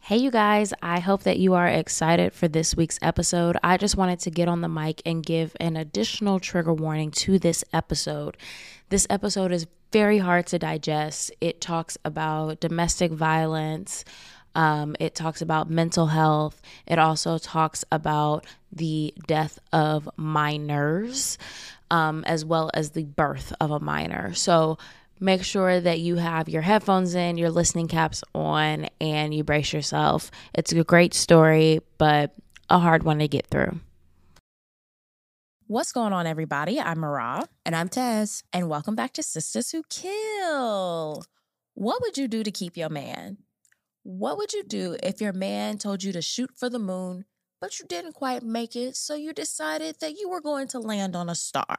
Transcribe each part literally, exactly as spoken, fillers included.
Hey, you guys, I hope that you are excited for this week's episode. I just wanted to get on the mic and give an additional trigger warning to this episode. This episode is very hard to digest. It talks about domestic violence. Um, it talks about mental health. It also talks about the death of minors, um, as well as the birth of a minor. So make sure that you have your headphones in, your listening caps on, and you brace yourself. It's a great story, but a hard one to get through. What's going on, everybody? I'm Mara. And I'm Taz. And welcome back to Sisters Who Kill. What would you do to keep your man? What would you do if your man told you to shoot for the moon, but you didn't quite make it, so you decided that you were going to land on a star?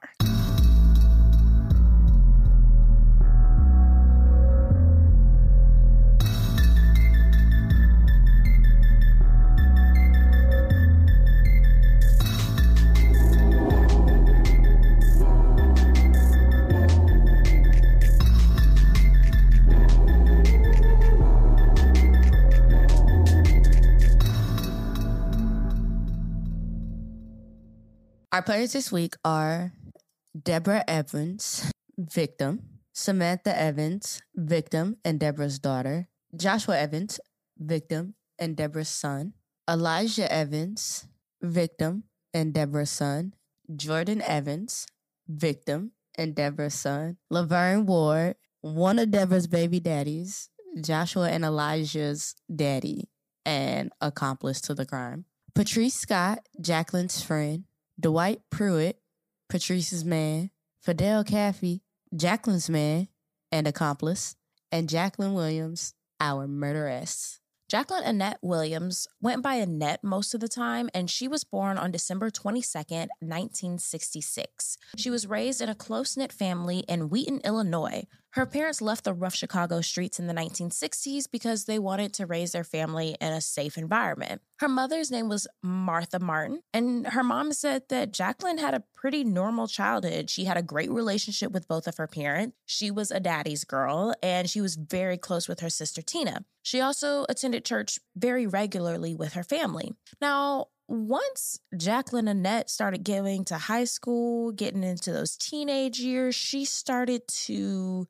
Our players this week are Deborah Evans, victim, Samantha Evans, victim and Deborah's daughter, Joshua Evans, victim and Deborah's son, Elijah Evans, victim and Deborah's son, Jordan Evans, victim and Deborah's son, Laverne Ward, one of Deborah's baby daddies, Joshua and Elijah's daddy and accomplice to the crime, Patrice Scott, Jacqueline's friend, Dwight Pruitt, Patrice's man, Fidel Caffey, Jacqueline's man and accomplice, and Jacqueline Williams, our murderess. Jacqueline Annette Williams went by Annette most of the time, and she was born on December twenty-second, nineteen sixty-six. She was raised in a close-knit family in Wheaton, Illinois. Her parents left the rough Chicago streets in the nineteen sixties because they wanted to raise their family in a safe environment. Her mother's name was Martha Martin, and her mom said that Jacqueline had a pretty normal childhood. She had a great relationship with both of her parents. She was a daddy's girl, and she was very close with her sister Tina. She also attended church very regularly with her family. Now, once Jacqueline Annette started getting to high school, getting into those teenage years, she started to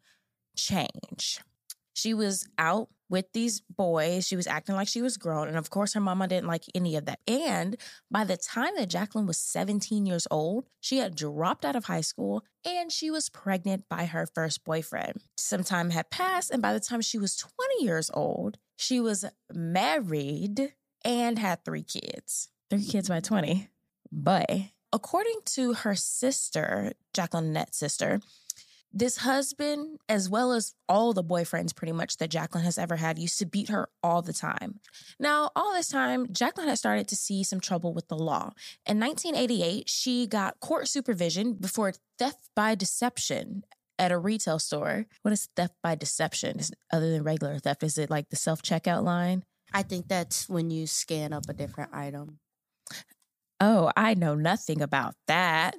change. She was out with these boys. She was acting like she was grown. And of course, her mama didn't like any of that. And by the time that Jacqueline was seventeen years old, she had dropped out of high school and she was pregnant by her first boyfriend. Some time had passed. And by the time she was twenty years old, she was married and had three kids. Three kids by twenty. But according to her sister, Jacqueline Annette's sister, this husband, as well as all the boyfriends pretty much that Jacqueline has ever had, used to beat her all the time. Now, all this time, Jacqueline had started to see some trouble with the law. In nineteen eighty-eight, she got court supervision before theft by deception at a retail store. What is theft by deception? Is, other than regular theft, is it like the self-checkout line? I think that's when you scan up a different item. Oh, I know nothing about that.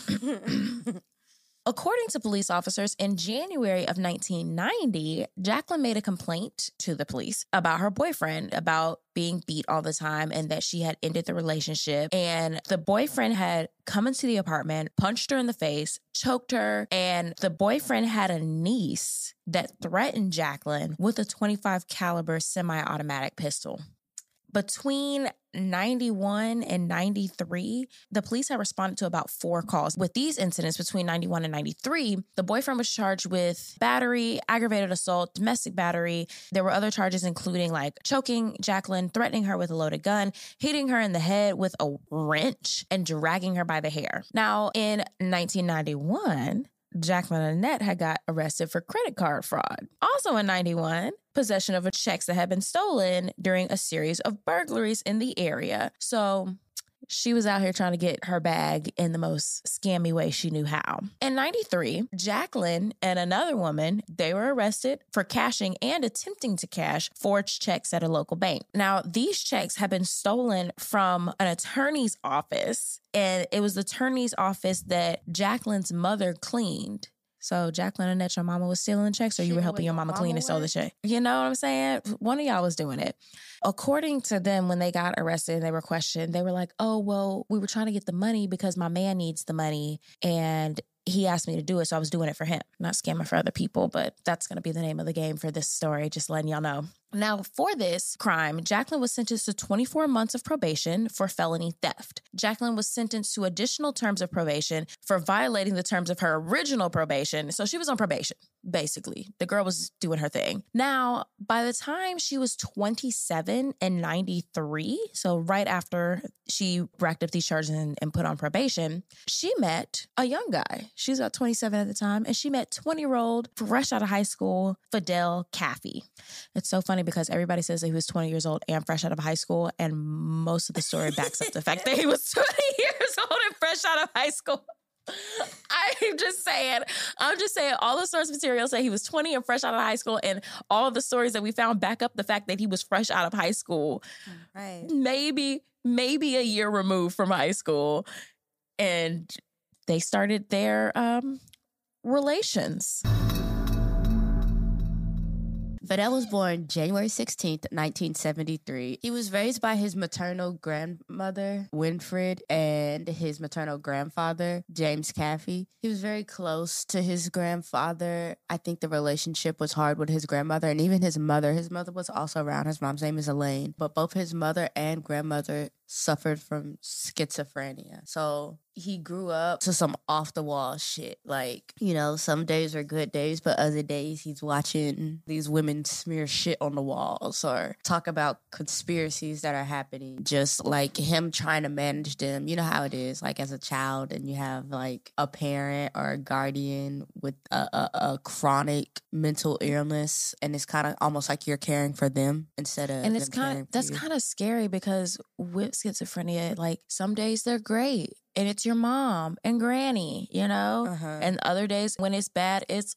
According to police officers, in January of nineteen ninety, Jacqueline made a complaint to the police about her boyfriend, about being beat all the time and that she had ended the relationship. And the boyfriend had come into the apartment, punched her in the face, choked her, and the boyfriend had a niece that threatened Jacqueline with a twenty-five caliber semi-automatic pistol. Between ninety-one and ninety-three, the police had responded to about four calls. With these incidents between ninety-one and ninety-three, the boyfriend was charged with battery, aggravated assault, domestic battery. There were other charges including like choking Jacqueline, threatening her with a loaded gun, hitting her in the head with a wrench, and dragging her by the hair. Now, in nineteen ninety-one, Jacqueline Annette had got arrested for credit card fraud. Also in ninety-one, possession of checks that had been stolen during a series of burglaries in the area. So she was out here trying to get her bag in the most scammy way she knew how. In ninety-three, Jacqueline and another woman, they were arrested for cashing and attempting to cash forged checks at a local bank. Now, these checks had been stolen from an attorney's office, and it was the attorney's office that Jacqueline's mother cleaned. So Jacqueline Annette, your mama was stealing the checks, or you Shit, were helping where your your mama mama clean and sew the work? check? You know what I'm saying? One of y'all was doing it. According to them, when they got arrested and they were questioned, they were like, oh, well, we were trying to get the money because my man needs the money and he asked me to do it, so I was doing it for him. Not scamming for other people, but that's going to be the name of the game for this story, just letting y'all know. Now, for this crime, Jacqueline was sentenced to twenty-four months of probation for felony theft. Jacqueline was sentenced to additional terms of probation for violating the terms of her original probation. So she was on probation, basically. The girl was doing her thing. Now, by the time she was twenty-seven and ninety-three, so right after she racked up these charges and, and put on probation, she met a young guy. She was about twenty-seven at the time, and she met twenty-year-old, fresh out of high school, Fidel Caffey. It's so funny because everybody says that he was twenty years old and fresh out of high school, and most of the story backs up the fact that he was twenty years old and fresh out of high school. I'm just saying, I'm just saying all the source material say he was twenty and fresh out of high school, and all of the stories that we found back up the fact that he was fresh out of high school. Right. Maybe, maybe a year removed from high school. And they started their um, relations. Fidel was born January sixteenth, nineteen seventy-three. He was raised by his maternal grandmother, Winfred, and his maternal grandfather, James Caffey. He was very close to his grandfather. I think the relationship was hard with his grandmother and even his mother. His mother was also around. His mom's name is Elaine. But both his mother and grandmother suffered from schizophrenia. So he grew up to some off-the-wall shit. Like, you know, some days are good days, but other days he's watching these women smear shit on the walls or talk about conspiracies that are happening. Just like him trying to manage them. You know how it is, like as a child, and you have like a parent or a guardian with a, a, a chronic mental illness, and it's kind of almost like you're caring for them instead of And it's them caring kind for that's you. kind of scary because with schizophrenia, like some days they're great and it's your mom and granny, you know, Uh-huh. and other days when it's bad, it's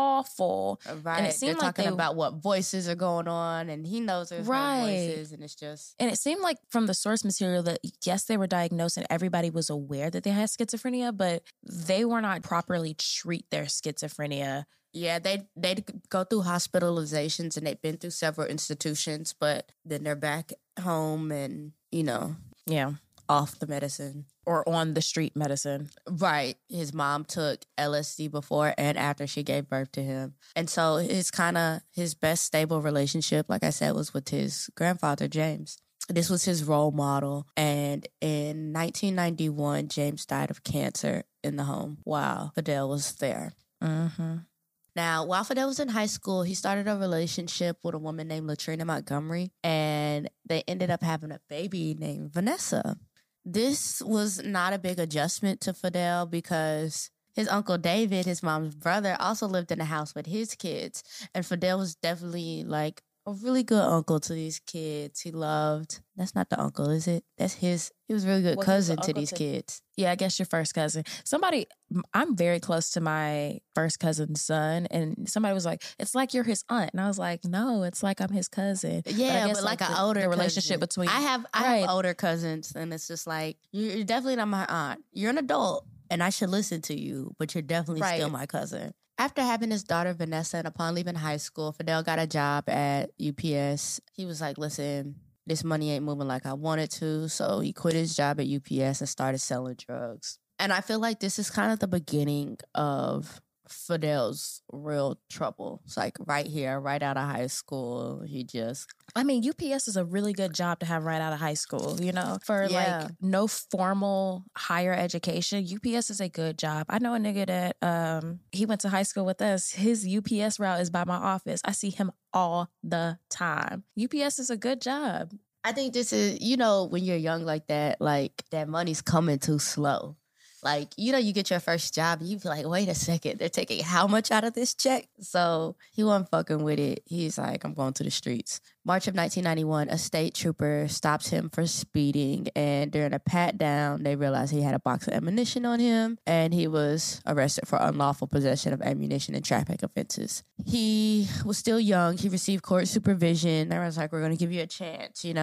awful. Right. And it seemed They're like talking they- about what voices are going on, and he knows there's Right. no voices, and it's just And it seemed like from the source material that yes, they were diagnosed and everybody was aware that they had schizophrenia, but they were not properly treat their schizophrenia. yeah. They they go through hospitalizations, and they've been through several institutions, but then they're back home, and you know, Yeah. off the medicine. Or on the street medicine. Right. His mom took L S D before and after she gave birth to him. And so his kind of, his best stable relationship, like I said, was with his grandfather, James. This was his role model. And in nineteen ninety-one, James died of cancer in the home while Fidel was there. Mm-hmm. Now, while Fidel was in high school, he started a relationship with a woman named Latrina Montgomery, and they ended up having a baby named Vanessa. This was not a big adjustment to Fidel because his uncle David, his mom's brother, also lived in the house with his kids. And Fidel was definitely like a really good uncle to these kids. He loved, that's not the uncle, is it? That's his, he was a really good Well, he was cousin the to uncle these to- kids. Yeah, I guess your first cousin. Somebody, I'm very close to my first cousin's son, and somebody was like, "It's like you're his aunt," and I was like, "No, it's like I'm his cousin." Yeah, I but, guess, like, an the, older the relationship cousin. between I have I Right. have older cousins, and it's just like you're you're definitely not my aunt. You're an adult, and I should listen to you, but you're definitely Right. still my cousin. After having his daughter Vanessa, and upon leaving high school, Fidel got a job at U P S. He was like, "Listen, this money ain't moving like I wanted to," so he quit his job at U P S and started selling drugs. And I feel like this is kind of the beginning of Fidel's real trouble. It's like right here, right out of high school, he just I mean, U P S is a really good job to have right out of high school, you know, for Yeah. like no formal higher education. U P S is a good job. I know a nigga that um he went to high school with us. His U P S route is by my office. I see him all the time. U P S is a good job. I think this is, you know, when you're young like that, like that money's coming too slow. Like, you know, you get your first job and you feel like, wait a second, they're taking how much out of this check? So he wasn't fucking with it. He's like, I'm going to the streets. March of nineteen ninety-one, a state trooper stops him for speeding. And during a pat down, they realized he had a box of ammunition on him. And he was arrested for unlawful possession of ammunition and traffic offenses. He was still young. He received court supervision. They was like, we're going to give you a chance, you know?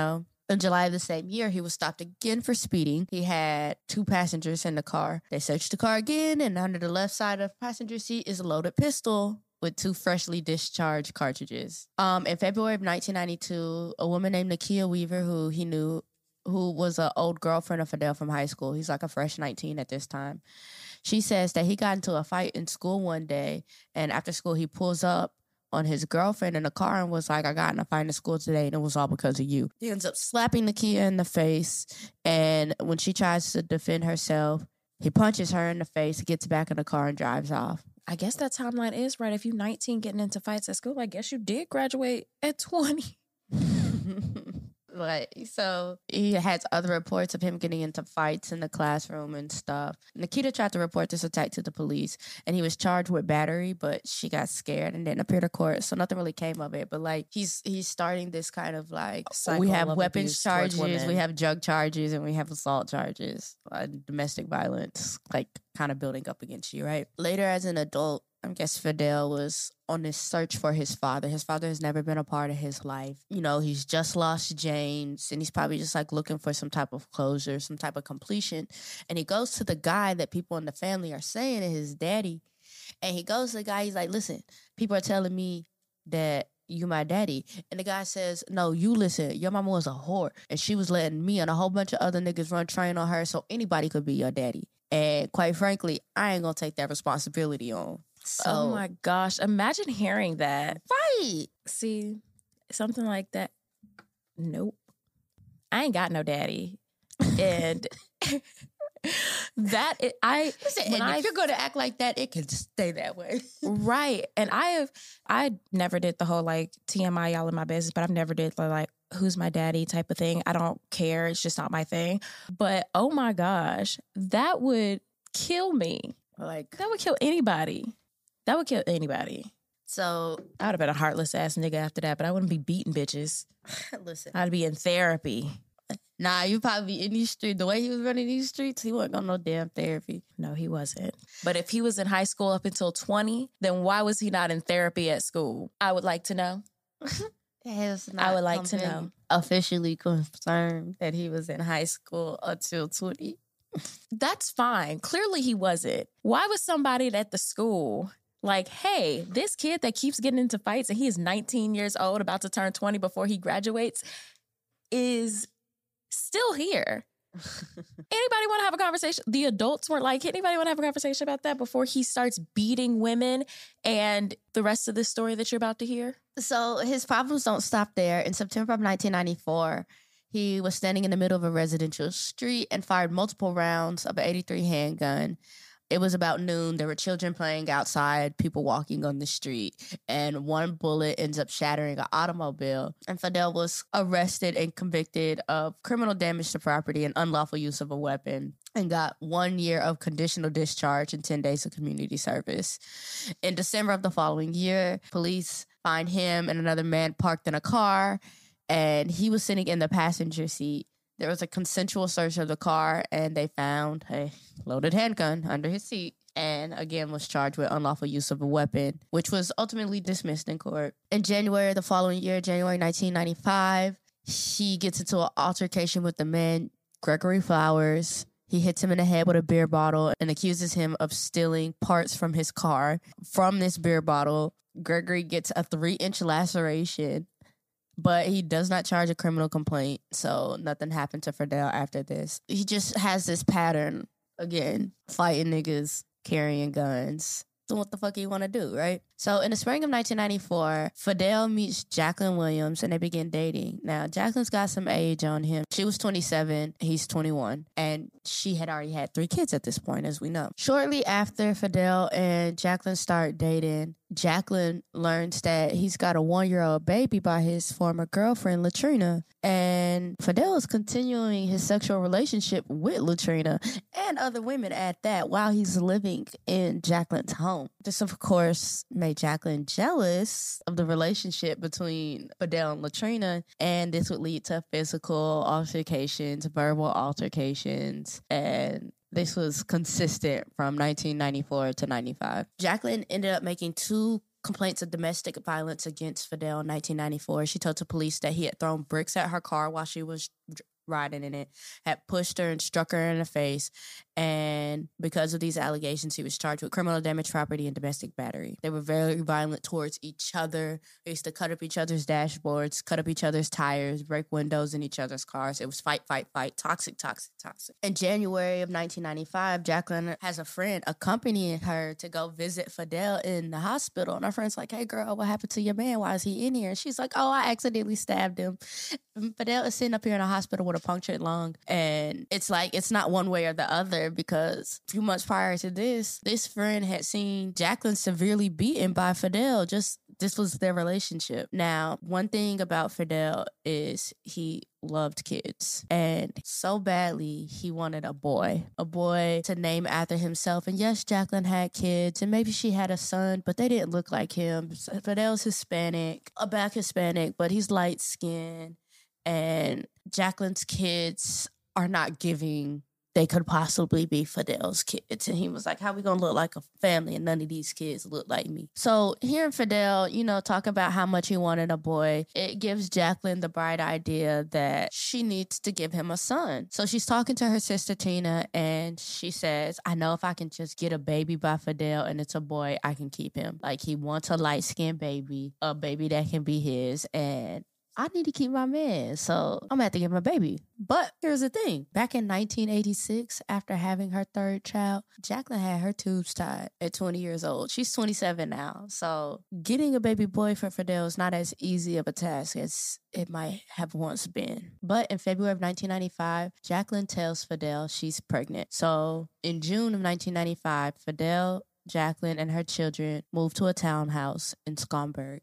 In July of the same year, he was stopped again for speeding. He had two passengers in the car. They searched the car again, and under the left side of the passenger seat is a loaded pistol with two freshly discharged cartridges. Um, in February of nineteen ninety-two, a woman named Nakia Weaver, who he knew, who was an old girlfriend of Fidel from high school. He's like a fresh nineteen at this time. She says that he got into a fight in school one day, and after school, he pulls up on his girlfriend in the car and was like, I got in a fight in school today, and it was all because of you. He ends up slapping Nakia in the face, and when she tries to defend herself, he punches her in the face, gets back in the car, and drives off. I guess that timeline is right. If you're nineteen getting into fights at school, I guess you did graduate at twenty. Like, so he has other reports of him getting into fights in the classroom and stuff. Nikita tried to report this attack to the police, and he was charged with battery, but she got scared and didn't appear to court, so nothing really came of it. But like, he's he's starting this kind of like, Cycle we have of weapons abuse towards charges, women. we have drug charges, and we have assault charges, uh, domestic violence, like kind of building up against you, right? Later, as an adult, I guess Fidel was on this search for his father. His father has never been a part of his life. You know, he's just lost James, and he's probably just like looking for some type of closure, some type of completion. And he goes to the guy that people in the family are saying is his daddy. And he goes to the guy, he's like, listen, people are telling me that you my daddy. And the guy says, no, you listen, your mama was a whore, and she was letting me and a whole bunch of other niggas run train on her, so anybody could be your daddy. And quite frankly, I ain't gonna take that responsibility on. So, Oh my gosh. Imagine hearing that. right. See, something like that. Nope. I ain't got no daddy. And that, it, I, Listen, when and I, if you're going to act like that, it can stay that way. right. And I have, I never did the whole like T M I, y'all in my business, but I've never did the like, who's my daddy type of thing. I don't care. It's just not my thing. But oh my gosh, that would kill me. Like, That would kill anybody. That would kill anybody. so, I would have been a heartless ass nigga after that, but I wouldn't be beating bitches. listen. I'd be in therapy. Nah, you probably be in these streets. The way he was running these streets, he wasn't going no damn therapy. No, he wasn't. But if he was in high school up until twenty, then why was he not in therapy at school? I would like to know. It has I would not like to been know. officially confirmed that he was in high school until twenty. That's fine. Clearly he wasn't. Why was somebody at the school like, hey, this kid that keeps getting into fights and he is nineteen years old, about to turn twenty before he graduates, is still here? Anybody want to have a conversation? The adults weren't like, anybody want to have a conversation about that before he starts beating women and the rest of this story that you're about to hear? So his problems don't stop there. In September of nineteen ninety-four, he was standing in the middle of a residential street and fired multiple rounds of an eighty-three handgun. It was about noon. There were children playing outside, people walking on the street, and one bullet ends up shattering an automobile. And Fidel was arrested and convicted of criminal damage to property and unlawful use of a weapon, and got one year of conditional discharge and ten days of community service. In December of the following year, police find him and another man parked in a car, and he was sitting in the passenger seat. There was a consensual search of the car, and they found a loaded handgun under his seat, and again was charged with unlawful use of a weapon, which was ultimately dismissed in court. In January the following year, January nineteen ninety-five, he gets into an altercation with the man, Gregory Flowers. He hits him in the head with a beer bottle and accuses him of stealing parts from his car. From this beer bottle, Gregory gets a three-inch laceration, but he does not charge a criminal complaint, so nothing happened to Fidel after this. He just has this pattern, again, fighting niggas, carrying guns. So what the fuck you want to do, right? So in the spring of nineteen ninety-four, Fidel meets Jacqueline Williams, and they begin dating. Now, Jacqueline's got some age on him. She was twenty-seven, he's twenty-one, and she had already had three kids at this point, as we know. Shortly after Fidel and Jacqueline start dating, Jacqueline learns that he's got a one-year-old baby by his former girlfriend, Latrina. And Fidel is continuing his sexual relationship with Latrina and other women at that while he's living in Jacqueline's home. This, of course, made Jacqueline jealous of the relationship between Fidel and Latrina, and this would lead to physical altercations, verbal altercations, and this was consistent from nineteen ninety-four to ninety-five. Jacqueline ended up making two complaints of domestic violence against Fidel in nineteen ninety-four. She told the police that he had thrown bricks at her car while she was riding in it, had pushed her and struck her in the face. And because of these allegations, he was charged with criminal damage, property, and domestic battery. They were very violent towards each other. They used to cut up each other's dashboards, cut up each other's tires, break windows in each other's cars. It was fight, fight, fight, toxic, toxic, toxic. In January of nineteen ninety-five, Jacqueline has a friend accompanying her to go visit Fidel in the hospital. And her friend's like, hey, girl, what happened to your man? Why is he in here? And she's like, oh, I accidentally stabbed him. And Fidel is sitting up here in a hospital with a punctured lung. And it's like, it's not one way or the other, because a few months prior to this, this friend had seen Jacqueline severely beaten by Fidel. Just, this was their relationship. Now, one thing about Fidel is he loved kids, and so badly he wanted a boy, a boy to name after himself. And yes, Jacqueline had kids, and maybe she had a son, but they didn't look like him. Fidel's Hispanic, a black Hispanic, but he's light skinned. And Jacqueline's kids are not giving they could possibly be Fidel's kids. And he was like, how we gonna look like a family and none of these kids look like me? So hearing Fidel, you know, talk about how much he wanted a boy, it gives Jacqueline the bright idea that she needs to give him a son. So she's talking to her sister Tina, and she says, I know if I can just get a baby by Fidel and it's a boy, I can keep him. Like, he wants a light-skinned baby, a baby that can be his, and I need to keep my man, so I'm going to have to give him a baby. But here's the thing. Back in nineteen eighty-six, after having her third child, Jacqueline had her tubes tied at twenty years old. She's twenty-seven now. So getting a baby boy for Fidel is not as easy of a task as it might have once been. But in February of nineteen ninety-five, Jacqueline tells Fidel she's pregnant. So in June of nineteen ninety-five, Fidel, Jacqueline, and her children moved to a townhouse in Schaumburg.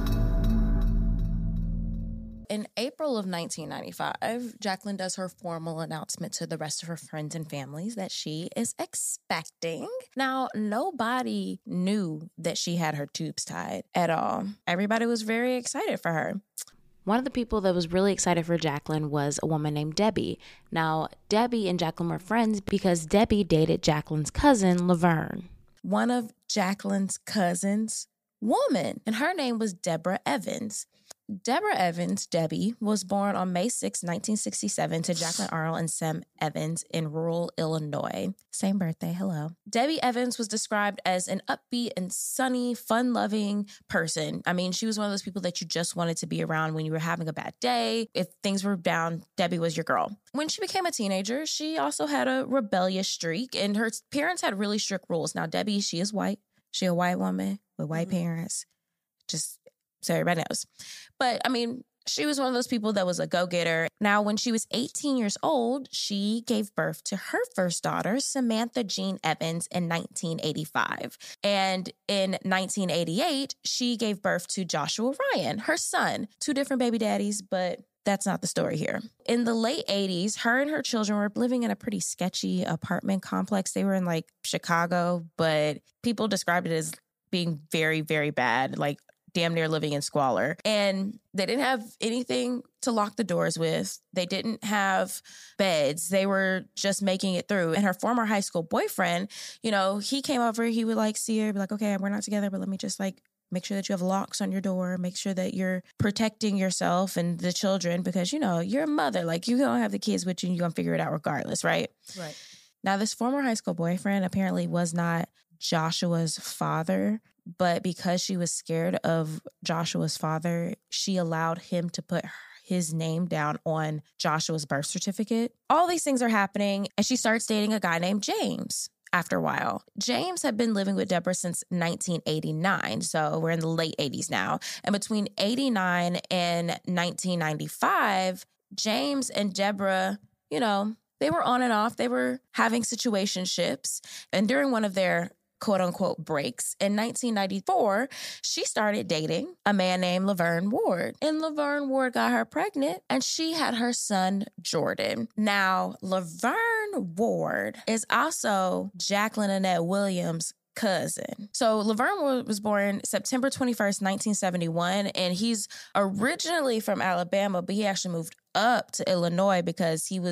In April of nineteen ninety-five, Jacqueline does her formal announcement to the rest of her friends and families that she is expecting. Now, nobody knew that she had her tubes tied at all. Everybody was very excited for her. One of the people that was really excited for Jacqueline was a woman named Debbie. Now, Debbie and Jacqueline were friends because Debbie dated Jacqueline's cousin, Laverne. One of Jacqueline's cousins, woman, and her name was Deborah Evans. Deborah Evans, Debbie, was born on May sixth, nineteen sixty-seven to Jacqueline Arnold and Sam Evans in rural Illinois. Same birthday, hello. Debbie Evans was described as an upbeat and sunny, fun-loving person. I mean, she was one of those people that you just wanted to be around when you were having a bad day. If things were down, Debbie was your girl. When she became a teenager, she also had a rebellious streak, and her parents had really strict rules. Now, Debbie, she is white. She a white woman with white mm-hmm. parents. Just so everybody knows. But, I mean, she was one of those people that was a go-getter. Now, when she was eighteen years old, she gave birth to her first daughter, Samantha Jean Evans, in nineteen eighty-five. And in nineteen eighty-eight, she gave birth to Joshua Ryan, her son. Two different baby daddies, but that's not the story here. In the late eighties, her and her children were living in a pretty sketchy apartment complex. They were in, like, Chicago, but people described it as being very, very bad, like, damn near living in squalor. And they didn't have anything to lock the doors with. They didn't have beds. They were just making it through. And her former high school boyfriend, you know, he came over, he would like see her, be like, okay, we're not together, but let me just like make sure that you have locks on your door, make sure that you're protecting yourself and the children, because, you know, you're a mother. Like, you don't have the kids with you and you're going to figure it out regardless, right? Right. Now, this former high school boyfriend apparently was not Joshua's father, but because she was scared of Joshua's father, she allowed him to put his name down on Joshua's birth certificate. All these things are happening, and she starts dating a guy named James after a while. James had been living with Deborah since nineteen eighty-nine, so we're in the late eighties now. And between eighty-nine and nineteen ninety-five, James and Deborah, you know, they were on and off. They were having situationships. And during one of their quote unquote breaks in nineteen ninety-four, she started dating a man named Laverne Ward. And Laverne Ward got her pregnant, and she had her son, Jordan. Now, Laverne Ward is also Jacqueline Annette Williams' cousin. So Laverne Ward was born September twenty-first, nineteen seventy-one, and he's originally from Alabama, but he actually moved up to Illinois because he was,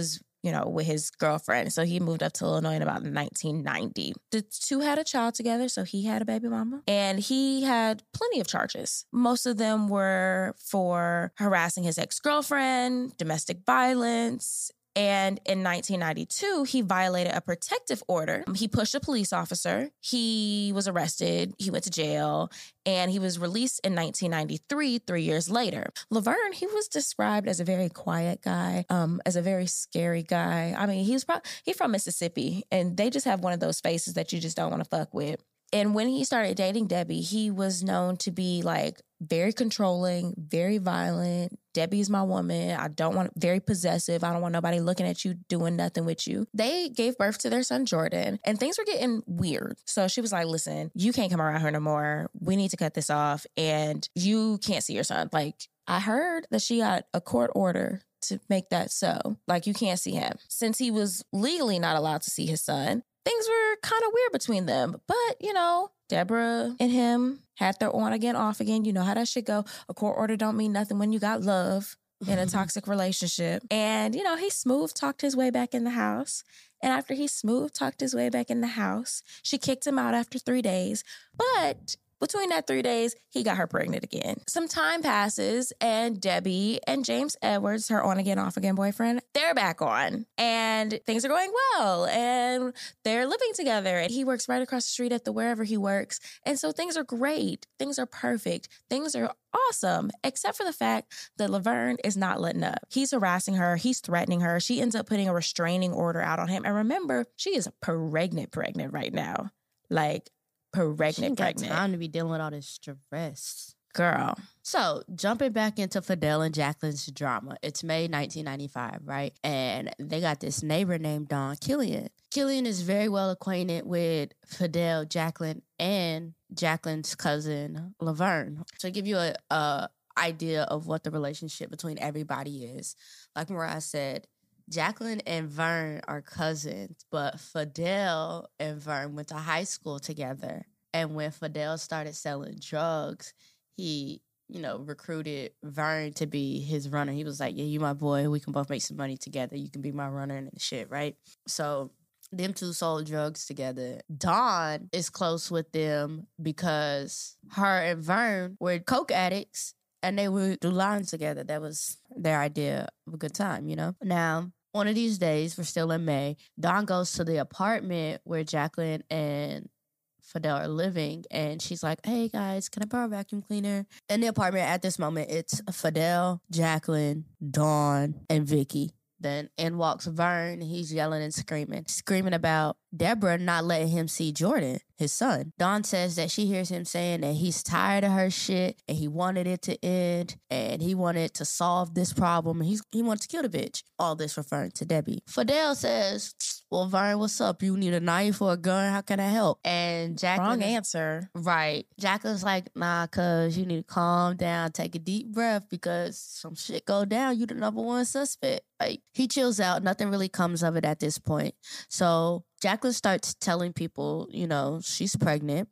you know, with his girlfriend. So he moved up to Illinois in about nineteen ninety. The two had a child together, so he had a baby mama. And he had plenty of charges. Most of them were for harassing his ex-girlfriend, domestic violence. And in nineteen ninety-two, he violated a protective order. He pushed a police officer. He was arrested. He went to jail. And he was released in nineteen ninety-three, three years later. Laverne, he was described as a very quiet guy, um, as a very scary guy. I mean, he was pro- he's from Mississippi, and they just have one of those faces that you just don't want to fuck with. And when he started dating Debbie, he was known to be like very controlling, very violent. Debbie's my woman. I don't want, very possessive. I don't want nobody looking at you doing nothing with you. They gave birth to their son, Jordan, and things were getting weird. So she was like, listen, you can't come around here no more. We need to cut this off, and you can't see your son. Like, I heard that she got a court order to make that so. Like, you can't see him. Since he was legally not allowed to see his son, things were kind of weird between them. But, you know, Deborah and him had their on again, off again. You know how that shit go. A court order don't mean nothing when you got love in a toxic relationship. And, you know, he smooth talked his way back in the house. And after he smooth talked his way back in the house, she kicked him out after three days. But between that three days, he got her pregnant again. Some time passes, and Debbie and James Edwards, her on-again, off-again boyfriend, they're back on. And things are going well, and they're living together. And he works right across the street at the wherever he works. And so things are great. Things are perfect. Things are awesome, except for the fact that Laverne is not letting up. He's harassing her. He's threatening her. She ends up putting a restraining order out on him. And remember, she is pregnant, pregnant right now. Like, pregnant, she ain't got pregnant. time to be dealing with all this stress. Girl. So, jumping back into Fidel and Jacqueline's drama, it's May nineteen ninety-five, right? And they got this neighbor named Don Killian. Killian is very well acquainted with Fidel, Jacqueline, and Jacqueline's cousin, Laverne. To give you a, a idea of what the relationship between everybody is, like Mariah said, Jacqueline and Vern are cousins, but Fidel and Vern went to high school together. And when Fidel started selling drugs, he, you know, recruited Vern to be his runner. He was like, yeah, you my boy. We can both make some money together. You can be my runner and shit, right? So them two sold drugs together. Dawn is close with them because her and Vern were coke addicts, and they would do lines together. That was their idea of a good time, you know? Now, one of these days, we're still in May, Dawn goes to the apartment where Jacqueline and Fidel are living, and she's like, hey, guys, can I borrow a vacuum cleaner? In the apartment at this moment, it's Fidel, Jacqueline, Dawn, and Vicky. Then in walks Vern. He's yelling and screaming, screaming about Deborah not letting him see Jordan, his son. Dawn says that she hears him saying that he's tired of her shit and he wanted it to end and he wanted to solve this problem and he's, he wants to kill the bitch. All this referring to Debbie. Fidel says, well, Vern, what's up? You need a knife or a gun? How can I help? And Jacqueline... Wrong answer. Right. Jacqueline's like, nah, cuz you need to calm down, take a deep breath because some shit go down. You the number one suspect. Like, he chills out. Nothing really comes of it at this point. So Jacqueline starts telling people, you know, she's pregnant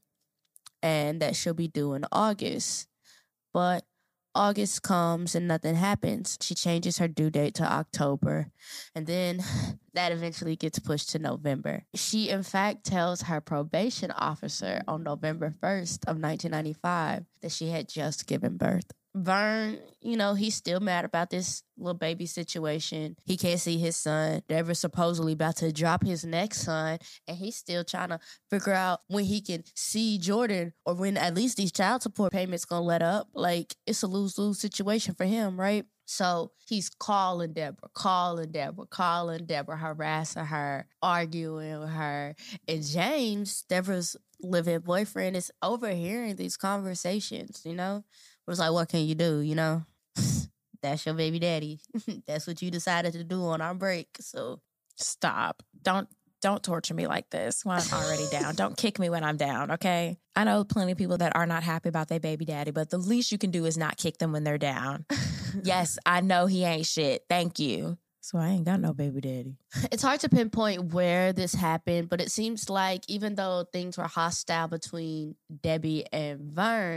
and that she'll be due in August. But August comes and nothing happens. She changes her due date to October. And then that eventually gets pushed to November. She, in fact, tells her probation officer on November first of nineteen ninety-five that she had just given birth. Vern, you know, he's still mad about this little baby situation. He can't see his son. Deborah's supposedly about to drop his next son, and he's still trying to figure out when he can see Jordan or when at least these child support payments gonna let up. Like, it's a lose-lose situation for him, right? So he's calling Deborah, calling Deborah, calling Deborah, harassing her, arguing with her. And James, Deborah's live-in boyfriend, is overhearing these conversations, you know? It was like, what can you do, you know? That's your baby daddy. That's what you decided to do on our break, so... Stop. Don't don't torture me like this when I'm already down. Don't kick me when I'm down, okay? I know plenty of people that are not happy about their baby daddy, but the least you can do is not kick them when they're down. Yes, I know he ain't shit. Thank you. So I ain't got no baby daddy. It's hard to pinpoint where this happened, but it seems like even though things were hostile between Debbie and Vern,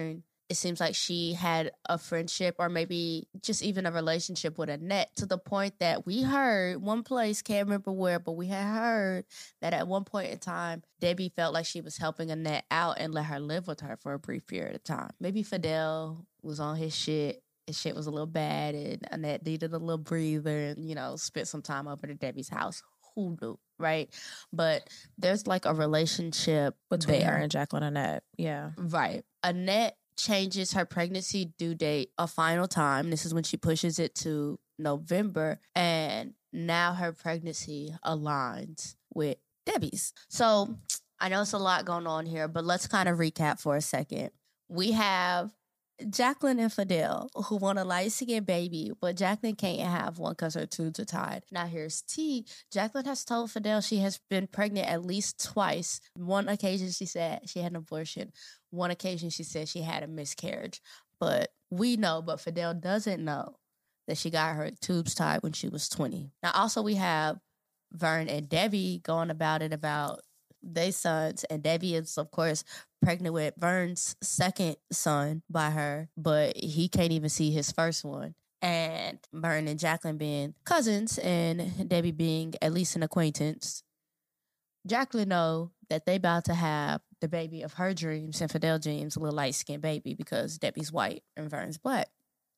it seems like she had a friendship or maybe just even a relationship with Annette, to the point that we heard one place, can't remember where, but we had heard that at one point in time, Debbie felt like she was helping Annette out and let her live with her for a brief period of time. Maybe Fidel was on his shit. His shit was a little bad and Annette needed a little breather and, you know, spent some time over at Debbie's house. Who knew, right? But there's like a relationship between there. her and Jacqueline Annette. Yeah. Right. Annette changes her pregnancy due date a final time. This is when she pushes it to November. And now her pregnancy aligns with Debbie's. So I know it's a lot going on here, but let's kind of recap for a second. We have Jacqueline and Fidel, who want a light-skinned baby, but Jacqueline can't have one because her tubes are tied. Now here's T. Jacqueline has told Fidel she has been pregnant at least twice. One occasion she said she had an abortion. One occasion she said she had a miscarriage. But we know, but Fidel doesn't know that she got her tubes tied when she was twenty. Now also we have Vern and Debbie going about it about their sons, and Debbie is, of course, pregnant with Vern's second son by her, but he can't even see his first one. And Vern and Jacqueline being cousins and Debbie being at least an acquaintance, Jacqueline know that they about to have the baby of her dreams and Fidel dreams, a little light-skinned baby, because Debbie's white and Vern's black.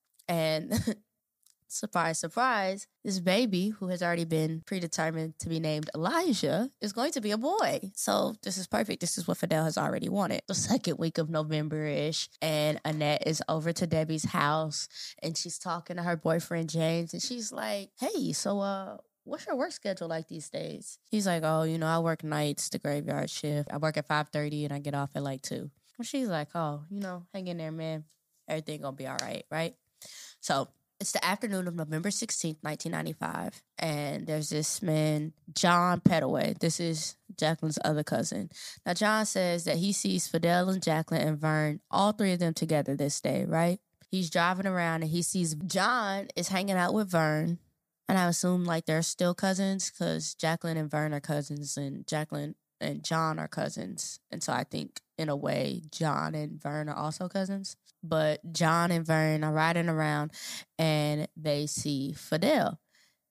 And surprise, surprise, this baby, who has already been predetermined to be named Elijah, is going to be a boy. So this is perfect. This is what Fidel has already wanted. The second week of November-ish, and Annette is over to Debbie's house, and she's talking to her boyfriend, James, and she's like, hey, so uh, what's your work schedule like these days? He's like, oh, you know, I work nights, the graveyard shift. I work at five thirty, and I get off at like two. And she's like, oh, you know, hang in there, man. Everything gonna be all right, right? So it's the afternoon of November sixteenth, nineteen ninety-five, and there's this man, John Pettaway. This is Jacqueline's other cousin. Now, John says that he sees Fidel and Jacqueline and Vern, all three of them together this day, right? He's driving around and he sees John is hanging out with Vern, and I assume like they're still cousins because Jacqueline and Vern are cousins and Jacqueline and John are cousins. And so I think, in a way, John and Vern are also cousins. But John and Vern are riding around and they see Fidel.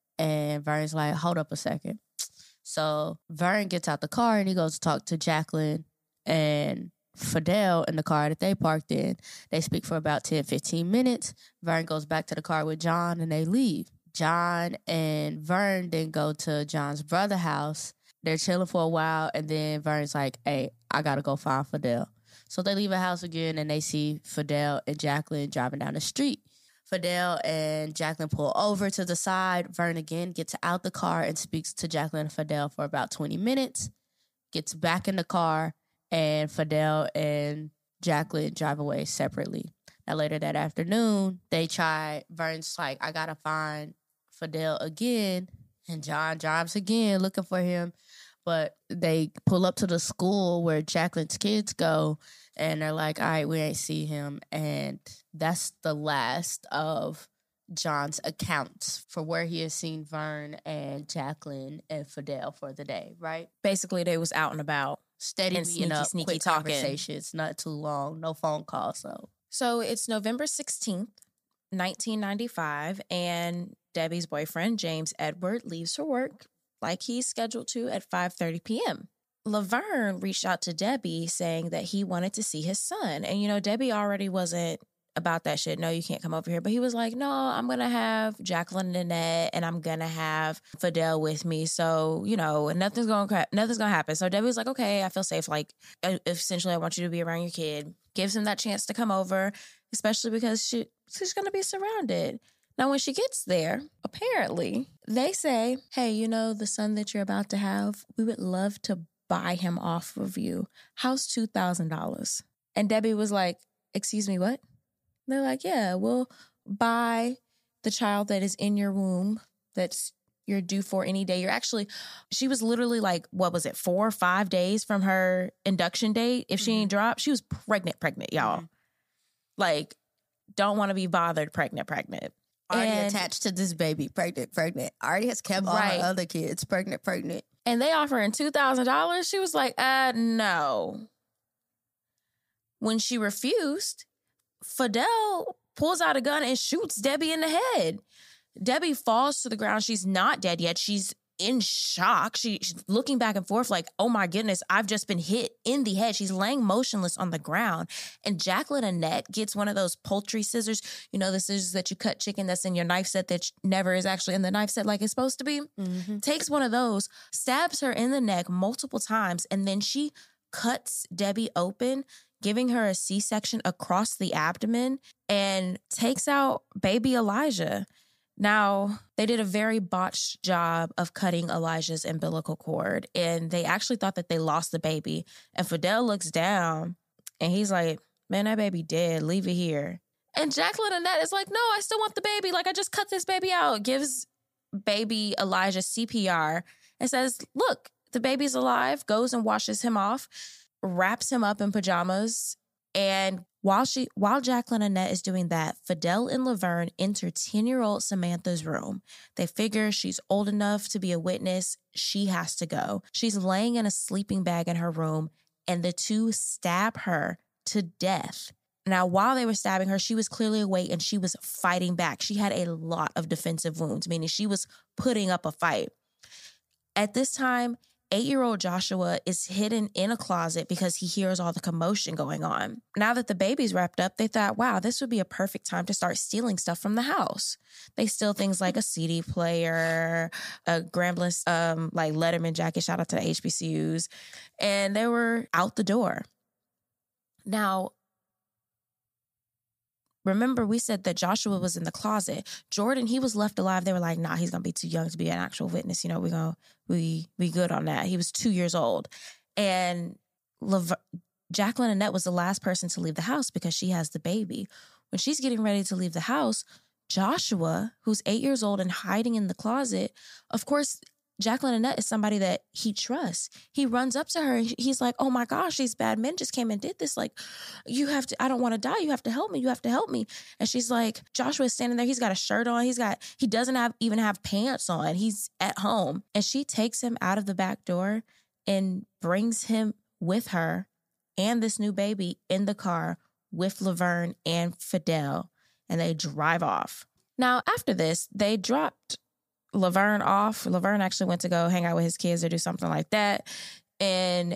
And Vern's like, hold up a second. So Vern gets out the car and he goes to talk to Jacqueline and Fidel in the car that they parked in. They speak for about ten, fifteen minutes. Vern goes back to the car with John and they leave. John and Vern then go to John's brother's house. They're chilling for a while, and then Vern's like, hey, I gotta go find Fidel. So they leave the house again, and they see Fidel and Jacqueline driving down the street. Fidel and Jacqueline pull over to the side. Vern again gets out the car and speaks to Jacqueline and Fidel for about twenty minutes, gets back in the car, and Fidel and Jacqueline drive away separately. Now, later that afternoon, they try, Vern's like, I gotta find Fidel again, and John drives again looking for him. But they pull up to the school where Jacqueline's kids go, and they're like, all right, we ain't see him. And that's the last of John's accounts for where he has seen Vern and Jacqueline and Fidel for the day, right? Basically, they was out and about. Steady and meeting sneaky, up, sneaky quick talking. conversations, not too long, no phone calls. So. so it's November sixteenth, nineteen ninety-five, and Debbie's boyfriend, James Edward, leaves for work like he's scheduled to at five thirty p.m. Laverne reached out to Debbie saying that he wanted to see his son. And, you know, Debbie already wasn't about that shit. No, you can't come over here. But he was like, no, I'm going to have Jacqueline and Annette, and I'm going to have Fidel with me. So, you know, nothing's going to nothing's going to happen. So Debbie was like, okay, I feel safe. Like, essentially, I want you to be around your kid. Gives him that chance to come over, especially because she, she's going to be surrounded. Now, when she gets there, apparently, they say, hey, you know, the son that you're about to have, we would love to buy him off of you. How's two thousand dollars? And Debbie was like, excuse me, what? They're like, yeah, we'll buy the child that is in your womb that's you're due for any day. You're actually, she was literally like, what was it, four or five days from her induction date? If she mm-hmm. ain't dropped, she was pregnant, pregnant, y'all. Mm-hmm. Like, don't want to be bothered, pregnant, pregnant. Already and, attached to this baby, pregnant, pregnant. Already has kept all right. her other kids, pregnant, pregnant. And they offering two thousand dollars. She was like, uh, no. When she refused, Fidel pulls out a gun and shoots Debbie in the head. Debbie falls to the ground. She's not dead yet. She's in shock. She, she's looking back and forth like, oh my goodness, I've just been hit in the head. She's laying motionless on the ground. And Jacqueline Annette gets one of those poultry scissors. You know, the scissors that you cut chicken that's in your knife set that never is actually in the knife set like it's supposed to be. Mm-hmm. Takes one of those, stabs her in the neck multiple times, and then she cuts Debbie open, giving her a C-section across the abdomen, and takes out baby Elijah. Now, they did a very botched job of cutting Elijah's umbilical cord, and they actually thought that they lost the baby. And Fidel looks down, and he's like, man, that baby dead. Leave it here. And Jacqueline Annette is like, no, I still want the baby. Like, I just cut this baby out. Gives baby Elijah C P R and says, look, the baby's alive. Goes and washes him off, wraps him up in pajamas, and While she, while Jacqueline Annette is doing that, Fidel and Laverne enter ten-year-old Samantha's room. They figure she's old enough to be a witness. She has to go. She's laying in a sleeping bag in her room, and the two stab her to death. Now, while they were stabbing her, she was clearly awake, and she was fighting back. She had a lot of defensive wounds, meaning she was putting up a fight. At this time, eight-year-old Joshua is hidden in a closet because he hears all the commotion going on. Now that the baby's wrapped up, they thought, wow, this would be a perfect time to start stealing stuff from the house. They steal things like a C D player, a Grambling, um, like Letterman jacket, shout out to the H B C Us, and they were out the door. Now, remember, we said that Joshua was in the closet. Jordan, he was left alive. They were like, nah, he's going to be too young to be an actual witness. You know, we're going to, we, we good on that. He was two years old. And Lav- Jacqueline Annette was the last person to leave the house because she has the baby. When she's getting ready to leave the house, Joshua, who's eight years old and hiding in the closet, of course, Jacqueline Annette is somebody that he trusts. He runs up to her and he's like, oh my gosh, these bad men just came and did this. Like, you have to, I don't want to die. You have to help me. You have to help me. And she's like, Joshua's standing there. He's got a shirt on. He's got, he doesn't have even have pants on. He's at home. And she takes him out of the back door and brings him with her and this new baby in the car with Laverne and Fidel. And they drive off. Now, after this, they dropped Laverne off. Laverne actually went to go hang out with his kids or do something like that. And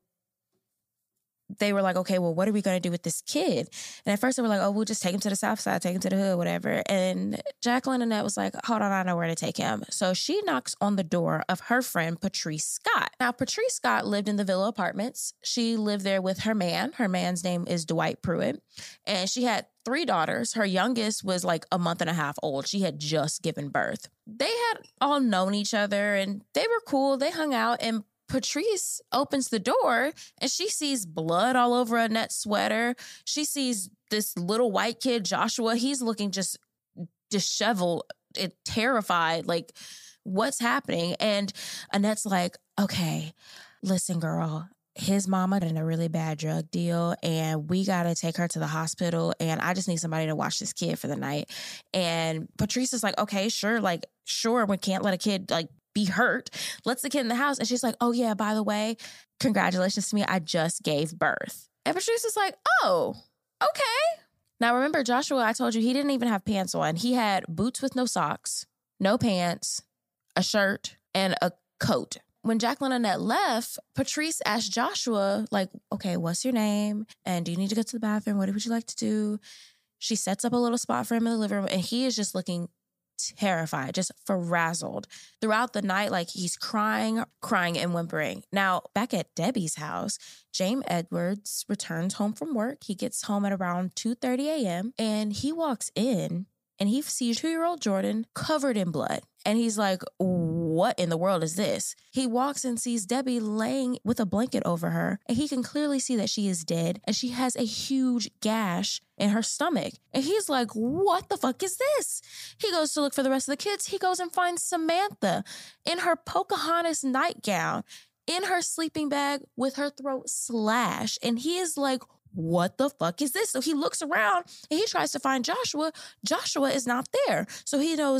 they were like, okay, well, what are we going to do with this kid? And at first they were like, oh, we'll just take him to the south side, take him to the hood, whatever. And Jacqueline Annette was like, hold on, I know where to take him. So she knocks on the door of her friend, Patrice Scott. Now, Patrice Scott lived in the Villa Apartments. She lived there with her man. Her man's name is Dwight Pruitt. And she had three daughters. Her youngest was like a month and a half old. She had just given birth. They had all known each other and they were cool. They hung out, and Patrice opens the door and she sees blood all over Annette's sweater. She sees this little white kid, Joshua. He's looking just disheveled and terrified. Like, what's happening? And Annette's like, okay, listen, girl, his mama did a really bad drug deal and we got to take her to the hospital, and I just need somebody to watch this kid for the night. And Patrice is like, okay, sure. Like, sure. We can't let a kid like be hurt. Let's the kid in the house. And she's like, oh yeah, by the way, congratulations to me. I just gave birth. And Patrice is like, oh, okay. Now remember, Joshua, I told you he didn't even have pants on. He had boots with no socks, no pants, a shirt, and a coat. When Jacqueline Annette left, Patrice asked Joshua, like, okay, what's your name? And do you need to go to the bathroom? What would you like to do? She sets up a little spot for him in the living room, and he is just looking terrified, just frazzled. Throughout the night, like, he's crying, crying and whimpering. Now, back at Debbie's house, James Edwards returns home from work. He gets home at around two thirty a.m. and he walks in and he sees two-year-old Jordan covered in blood. And he's like, what in the world is this? He walks and sees Debbie laying with a blanket over her, and he can clearly see that she is dead, and she has a huge gash in her stomach. And he's like, what the fuck is this? He goes to look for the rest of the kids. He goes and finds Samantha in her Pocahontas nightgown, in her sleeping bag with her throat slashed. And he is like, what the fuck is this? So he looks around and he tries to find Joshua. Joshua is not there. So he knows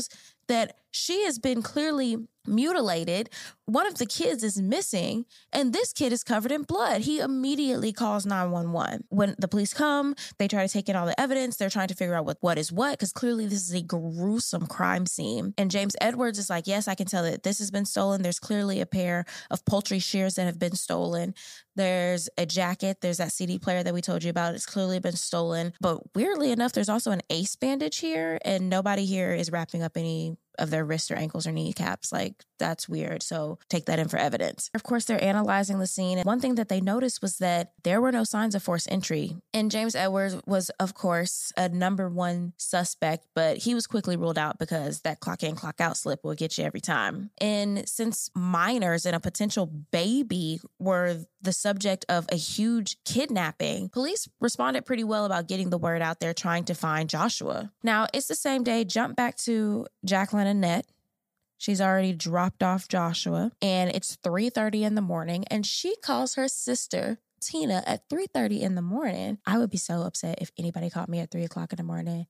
that she has been clearly mutilated. One of the kids is missing, and this kid is covered in blood. He immediately calls nine one one. When the police come, they try to take in all the evidence. They're trying to figure out what, what is what, because clearly this is a gruesome crime scene. And James Edwards is like, yes, I can tell that this has been stolen. There's clearly a pair of poultry shears that have been stolen. There's a jacket. There's that C D player that we told you about. It's clearly been stolen. But weirdly enough, there's also an ace bandage here, and nobody here is wrapping up any of their wrists or ankles or kneecaps. Like, that's weird. So take that in for evidence. Of course, they're analyzing the scene. And one thing that they noticed was that there were no signs of forced entry. And James Edwards was, of course, a number one suspect, but he was quickly ruled out because that clock in, clock out slip will get you every time. And since minors and a potential baby were the subject of a huge kidnapping, police responded pretty well about getting the word out there, trying to find Joshua. Now, it's the same day. Jump back to Jacqueline Annette. She's already dropped off Joshua, and it's three thirty in the morning, and she calls her sister, Tina, at three thirty in the morning. I would be so upset if anybody called me at three o'clock in the morning.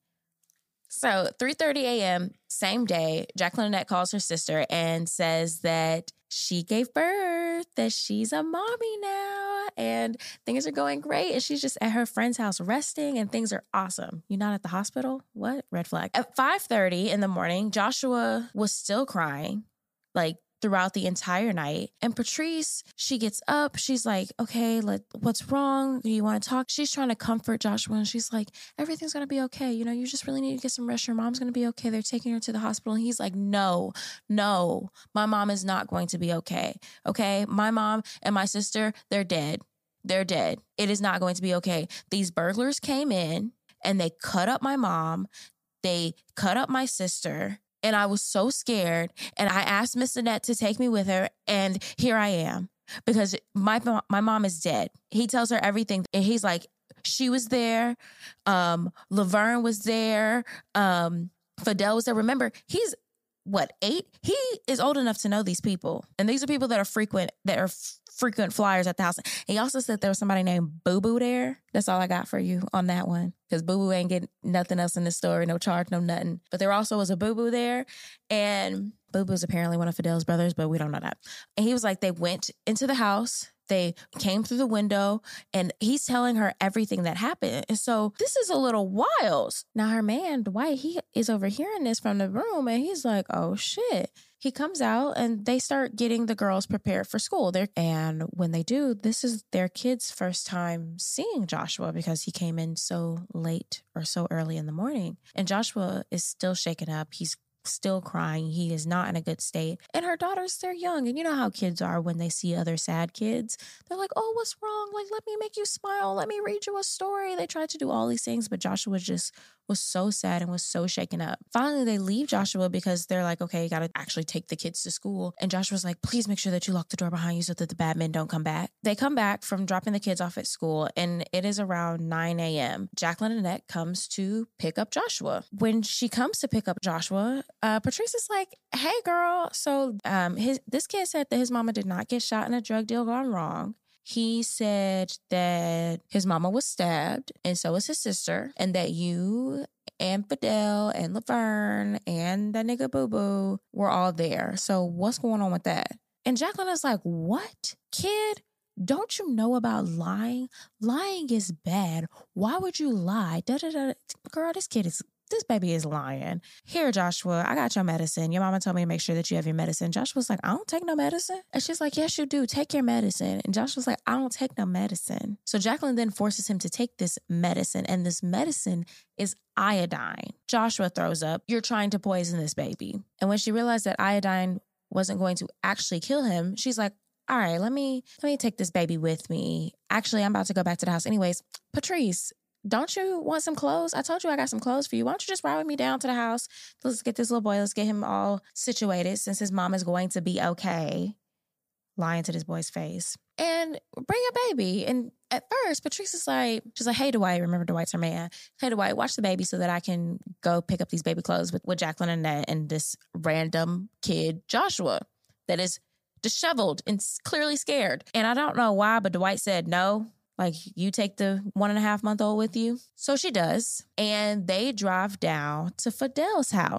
So three thirty a.m., same day, Jacqueline Annette calls her sister and says that she gave birth, that she's a mommy now, and things are going great. And she's just at her friend's house resting, and things are awesome. You're not at the hospital? What? Red flag. At five thirty in the morning, Joshua was still crying, like, throughout the entire night. And Patrice, she gets up. She's like, okay, let, what's wrong? Do you want to talk? She's trying to comfort Joshua. And she's like, everything's going to be okay. You know, you just really need to get some rest. Your mom's going to be okay. They're taking her to the hospital. And he's like, no, no, my mom is not going to be okay. Okay. My mom and my sister, they're dead. They're dead. It is not going to be okay. These burglars came in and they cut up my mom. They cut up my sister. And I was so scared. And I asked Miss Annette to take me with her. And here I am. Because my, my mom is dead. He tells her everything. And he's like, she was there. Um, Laverne was there. Um, Fidel was there. Remember, he's, what, eight? He is old enough to know these people. And these are people that are frequent, that are f- frequent flyers at the house. He also said there was somebody named Boo Boo there. That's all I got for you on that one. Because Boo Boo ain't getting nothing else in this story. No charge, no nothing. But there also was a Boo Boo there. And Boo Boo's apparently one of Fidel's brothers, but we don't know that. And he was like, they went into the house. They came through the window, and he's telling her everything that happened. And so this is a little wild. Now her man, Dwight, he is overhearing this from the room, and he's like, oh shit. He comes out, and they start getting the girls prepared for school. They're, and when they do, this is their kid's first time seeing Joshua because he came in so late or so early in the morning. And Joshua is still shaken up. He's still crying. He is not in a good state. And her daughters, they're young. And you know how kids are when they see other sad kids. They're like, oh, what's wrong? Like, let me make you smile. Let me read you a story. They tried to do all these things, but Joshua just was so sad and was so shaken up. Finally, they leave Joshua because they're like, okay, you got to actually take the kids to school. And Joshua's like, please make sure that you lock the door behind you so that the bad men don't come back. They come back from dropping the kids off at school, and it is around nine a.m. Jacqueline Annette comes to pick up Joshua. When she comes to pick up Joshua, uh, Patrice is like, hey, girl. So um, his this kid said that his mama did not get shot in a drug deal gone wrong. He said that his mama was stabbed, and so was his sister, and that you and Fidel and Laverne and that nigga Boo Boo were all there. So what's going on with that? And Jacqueline is like, what? Kid, don't you know about lying? Lying is bad. Why would you lie? Da, da, da. Girl, this kid is... This baby is lying. Here, Joshua, I got your medicine. Your mama told me to make sure that you have your medicine. Joshua's like, I don't take no medicine. And she's like, yes, you do. Take your medicine. And Joshua's like, I don't take no medicine. So Jacqueline then forces him to take this medicine. And this medicine is iodine. Joshua throws up. You're trying to poison this baby. And when she realized that iodine wasn't going to actually kill him, she's like, all right, let me, let me take this baby with me. Actually, I'm about to go back to the house. Anyways, Patrice, don't you want some clothes? I told you I got some clothes for you. Why don't you just ride with me down to the house? Let's get this little boy. Let's get him all situated since his mom is going to be okay. Lying to this boy's face. And bring a baby. And at first, Patrice is like, she's like, hey, Dwight, remember Dwight's her man. Hey, Dwight, watch the baby so that I can go pick up these baby clothes with, with Jacqueline and Annette and this random kid, Joshua, that is disheveled and clearly scared. And I don't know why, but Dwight said no. Like, you take the one and a half month old with you. So she does. And they drive down to Fidel's house.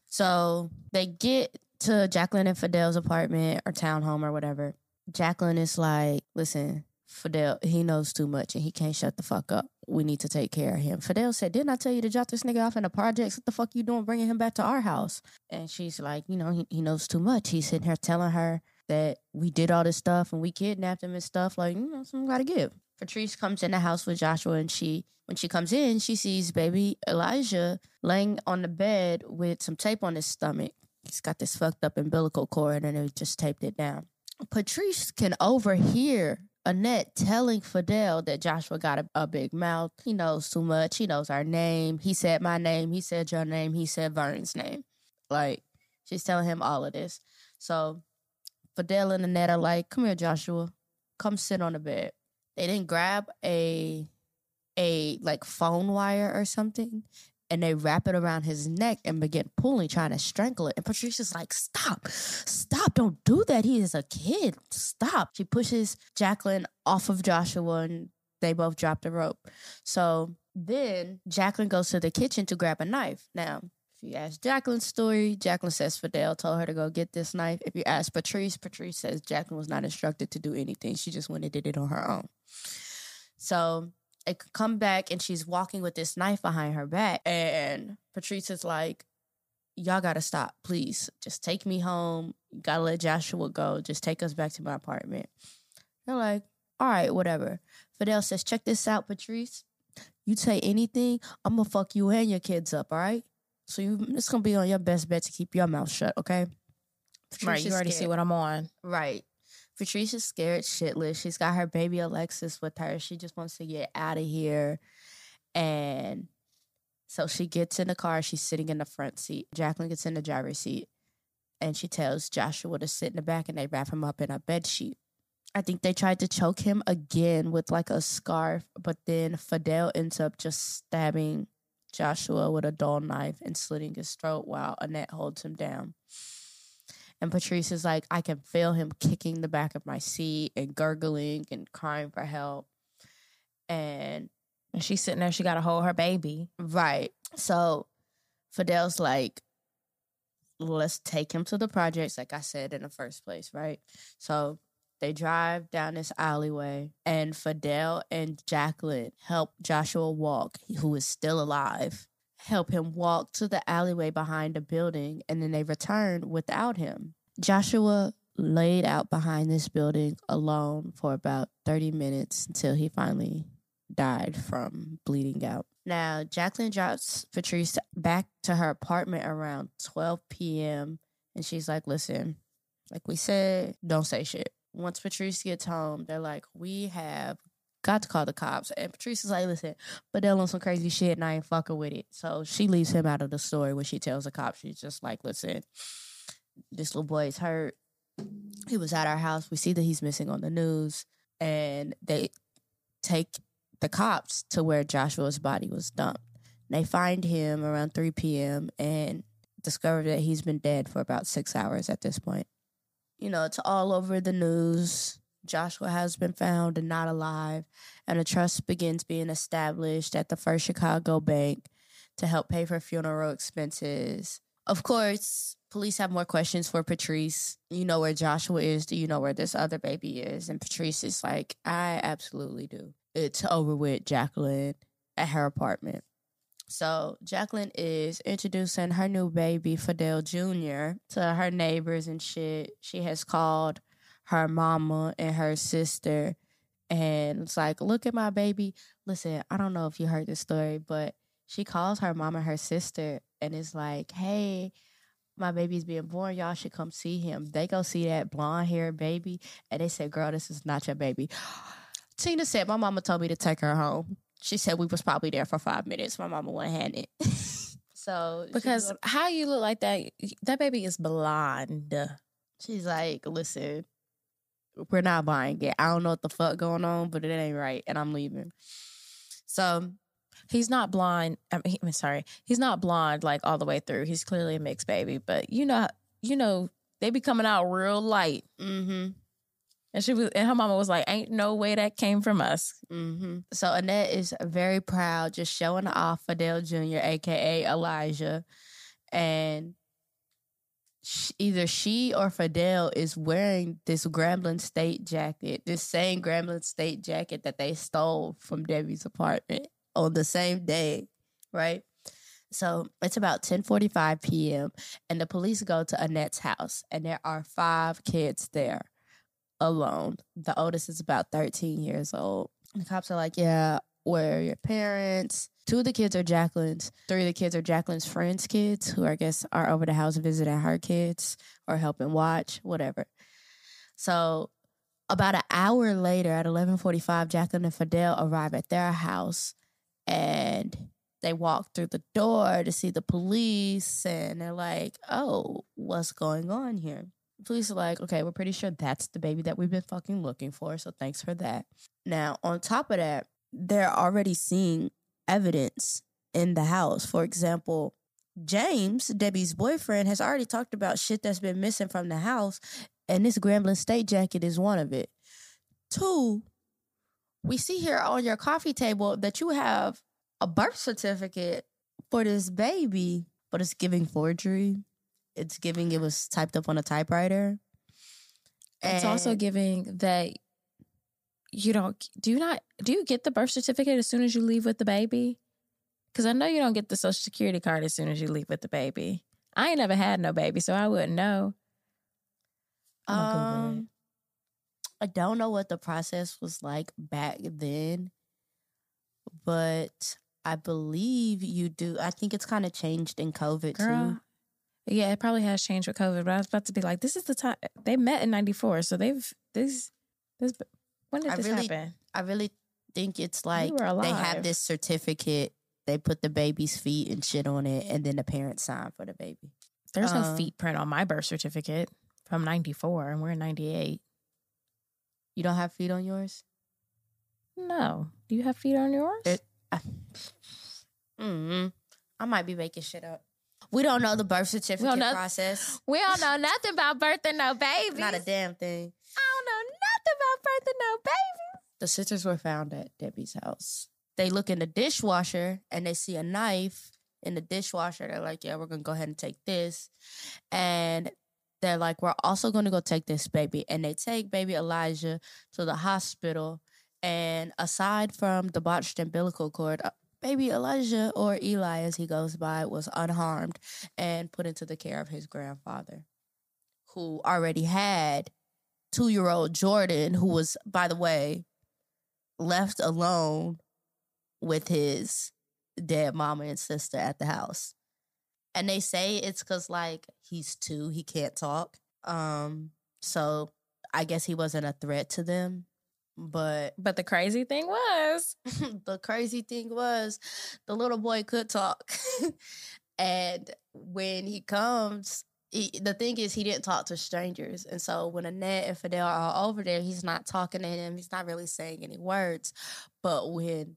So they get to Jacqueline and Fidel's apartment or townhome or whatever. Jacqueline is like, listen, Fidel, he knows too much and he can't shut the fuck up. We need to take care of him. Fidel said, didn't I tell you to drop this nigga off in the projects? What the fuck you doing bringing him back to our house? And she's like, you know, he, he knows too much. He's sitting here telling her that we did all this stuff and we kidnapped him and stuff. Like, you know, something gotta give. Patrice comes in the house with Joshua, and she, when she comes in, she sees baby Elijah laying on the bed with some tape on his stomach. He's got this fucked up umbilical cord and they just taped it down. Patrice can overhear Annette telling Fidel that Joshua got a, a big mouth. He knows too much. He knows our name. He said my name. He said your name. He said Vern's name. Like, she's telling him all of this. So Fidel and Annette are like, come here, Joshua. Come sit on the bed. They didn't grab a, a like, phone wire or something, and they wrap it around his neck and begin pulling, trying to strangle it. And Patricia's like, stop, stop, don't do that. He is a kid. Stop. She pushes Jacqueline off of Joshua and they both drop the rope. So then Jacqueline goes to the kitchen to grab a knife. Now, if you ask Jacqueline's story, Jacqueline says Fidel told her to go get this knife. If you ask Patrice, Patrice says Jacqueline was not instructed to do anything. She just went and did it on her own. So I come back and she's walking with this knife behind her back. And Patrice is like, y'all gotta stop, please. Just take me home. You gotta let Joshua go. Just take us back to my apartment. They're like, all right, whatever. Fidel says, check this out, Patrice. You say anything, I'm gonna fuck you and your kids up, all right? So you, it's gonna be on your best bet to keep your mouth shut, okay? Patrice right, you already scared. See what I'm on. Right. Patrice is scared shitless. She's got her baby Alexis with her. She just wants to get out of here. And so she gets in the car. She's sitting in the front seat. Jacqueline gets in the driver's seat. And she tells Joshua to sit in the back, and they wrap him up in a bed sheet. I think they tried to choke him again with like a scarf, but then Fidel ends up just stabbing Joshua with a dull knife and slitting his throat while Annette holds him down. And Patrice is like, I can feel him kicking the back of my seat and gurgling and crying for help. And, and she's sitting there, she got to hold her baby. Right. So Fidel's like, let's take him to the projects, like I said in the first place, right? So they drive down this alleyway, and Fidel and Jacqueline help Joshua walk, who is still alive. Help him walk to the alleyway behind the building, and then they return without him. Joshua laid out behind this building alone for about thirty minutes until he finally died from bleeding out. Now, Jacqueline drops Patrice back to her apartment around twelve p.m., and she's like, listen, like we said, don't say shit. Once Patrice gets home, they're like, we have got to call the cops. And Patrice is like, listen, but they're on some crazy shit and I ain't fucking with it. So she leaves him out of the story when she tells the cops. She's just like, listen, this little boy is hurt. He was at our house. We see that he's missing on the news. And they take the cops to where Joshua's body was dumped. They find him around three p.m. and discover that he's been dead for about six hours at this point. You know, it's all over the news. Joshua has been found and not alive, and a trust begins being established at the First Chicago Bank to help pay for funeral expenses. Of course, police have more questions for Patrice. You know where Joshua is? Do you know where this other baby is? And Patrice is like, I absolutely do. It's over with Jacqueline at her apartment. So Jacqueline is introducing her new baby, Fidel Junior, to her neighbors and shit. She has called her mama and her sister, and it's like, look at my baby. Listen, I don't know if you heard this story, but she calls her mama and her sister, and it's like, hey, my baby's being born. Y'all should come see him. They go see that blonde-haired baby, and they said, girl, this is not your baby. Tina said, my mama told me to take her home. She said we was probably there for five minutes. My mama wouldn't hand it. So because going, how you look like that? That baby is blonde. She's like, listen, we're not buying it. I don't know what the fuck going on, but it ain't right, and I'm leaving. So he's not blonde. I mean, I'm sorry, he's not blonde like all the way through. He's clearly a mixed baby, but you know, you know, they be coming out real light. Mm-hmm. And she was, and her mama was like, ain't no way that came from us. Mm-hmm. So Annette is very proud, just showing off Fidel Junior, a k a. Elijah. And either she or Fidel is wearing this Grambling State jacket, this same Grambling State jacket that they stole from Debbie's apartment on the same day, right? So it's about ten forty-five p.m. and the police go to Annette's house, and there are five kids there alone. The oldest is about thirteen years old. The cops are like, yeah, where are your parents? Two of the kids are Jacqueline's. Three of the kids are Jacqueline's friends' kids, who I guess are over the house visiting her kids or helping watch, whatever. So about an hour later, at eleven forty-five, Jacqueline and Fidel arrive at their house, and they walk through the door to see the police, and they're like, oh, what's going on here? The police are like, okay, we're pretty sure that's the baby that we've been fucking looking for, so thanks for that. Now, on top of that, they're already seeing evidence in the house. For example, James, Debbie's boyfriend, has already talked about shit that's been missing from the house, and this Grambling State jacket is one of it. Two, we see here on your coffee table that you have a birth certificate for this baby, but it's giving forgery. It's giving it was typed up on a typewriter. It's and also giving that you don't, do you not, do you get the birth certificate as soon as you leave with the baby? Because I know you don't get the Social Security card as soon as you leave with the baby. I ain't never had no baby, so I wouldn't know. Um, I don't know what the process was like back then, but I believe you do. I think it's kind of changed in COVID Girl, too. Yeah, it probably has changed with COVID, but I was about to be like, this is the time. They met in ninety-four, so they've, this, this, when did I this really, happen? I really think it's like they have this certificate, they put the baby's feet and shit on it, and then the parents sign for the baby. There's um, no feet print on my birth certificate from ninety-four, and we're in ninety-eight. You don't have feet on yours? No. Do you have feet on yours? It, I, mm-hmm. I might be making shit up. We don't know the birth certificate know, process. We don't know nothing about birthing no babies. Not a damn thing. I don't know nothing about birthing no babies. The sisters were found at Debbie's house. They look in the dishwasher and they see a knife in the dishwasher. They're like, yeah, we're going to go ahead and take this. And they're like, we're also going to go take this baby. And they take baby Elijah to the hospital. And aside from the botched umbilical cord, baby Elijah, or Eli as he goes by, was unharmed and put into the care of his grandfather, who already had two-year-old Jordan, who was, by the way, left alone with his dead mama and sister at the house. And they say it's because, like, he's two, he can't talk. Um, so I guess he wasn't a threat to them. But but the crazy thing was, the crazy thing was, the little boy could talk. And when he comes, he, the thing is, he didn't talk to strangers. And so when Annette and Fidel are over there, he's not talking to him. He's not really saying any words. But when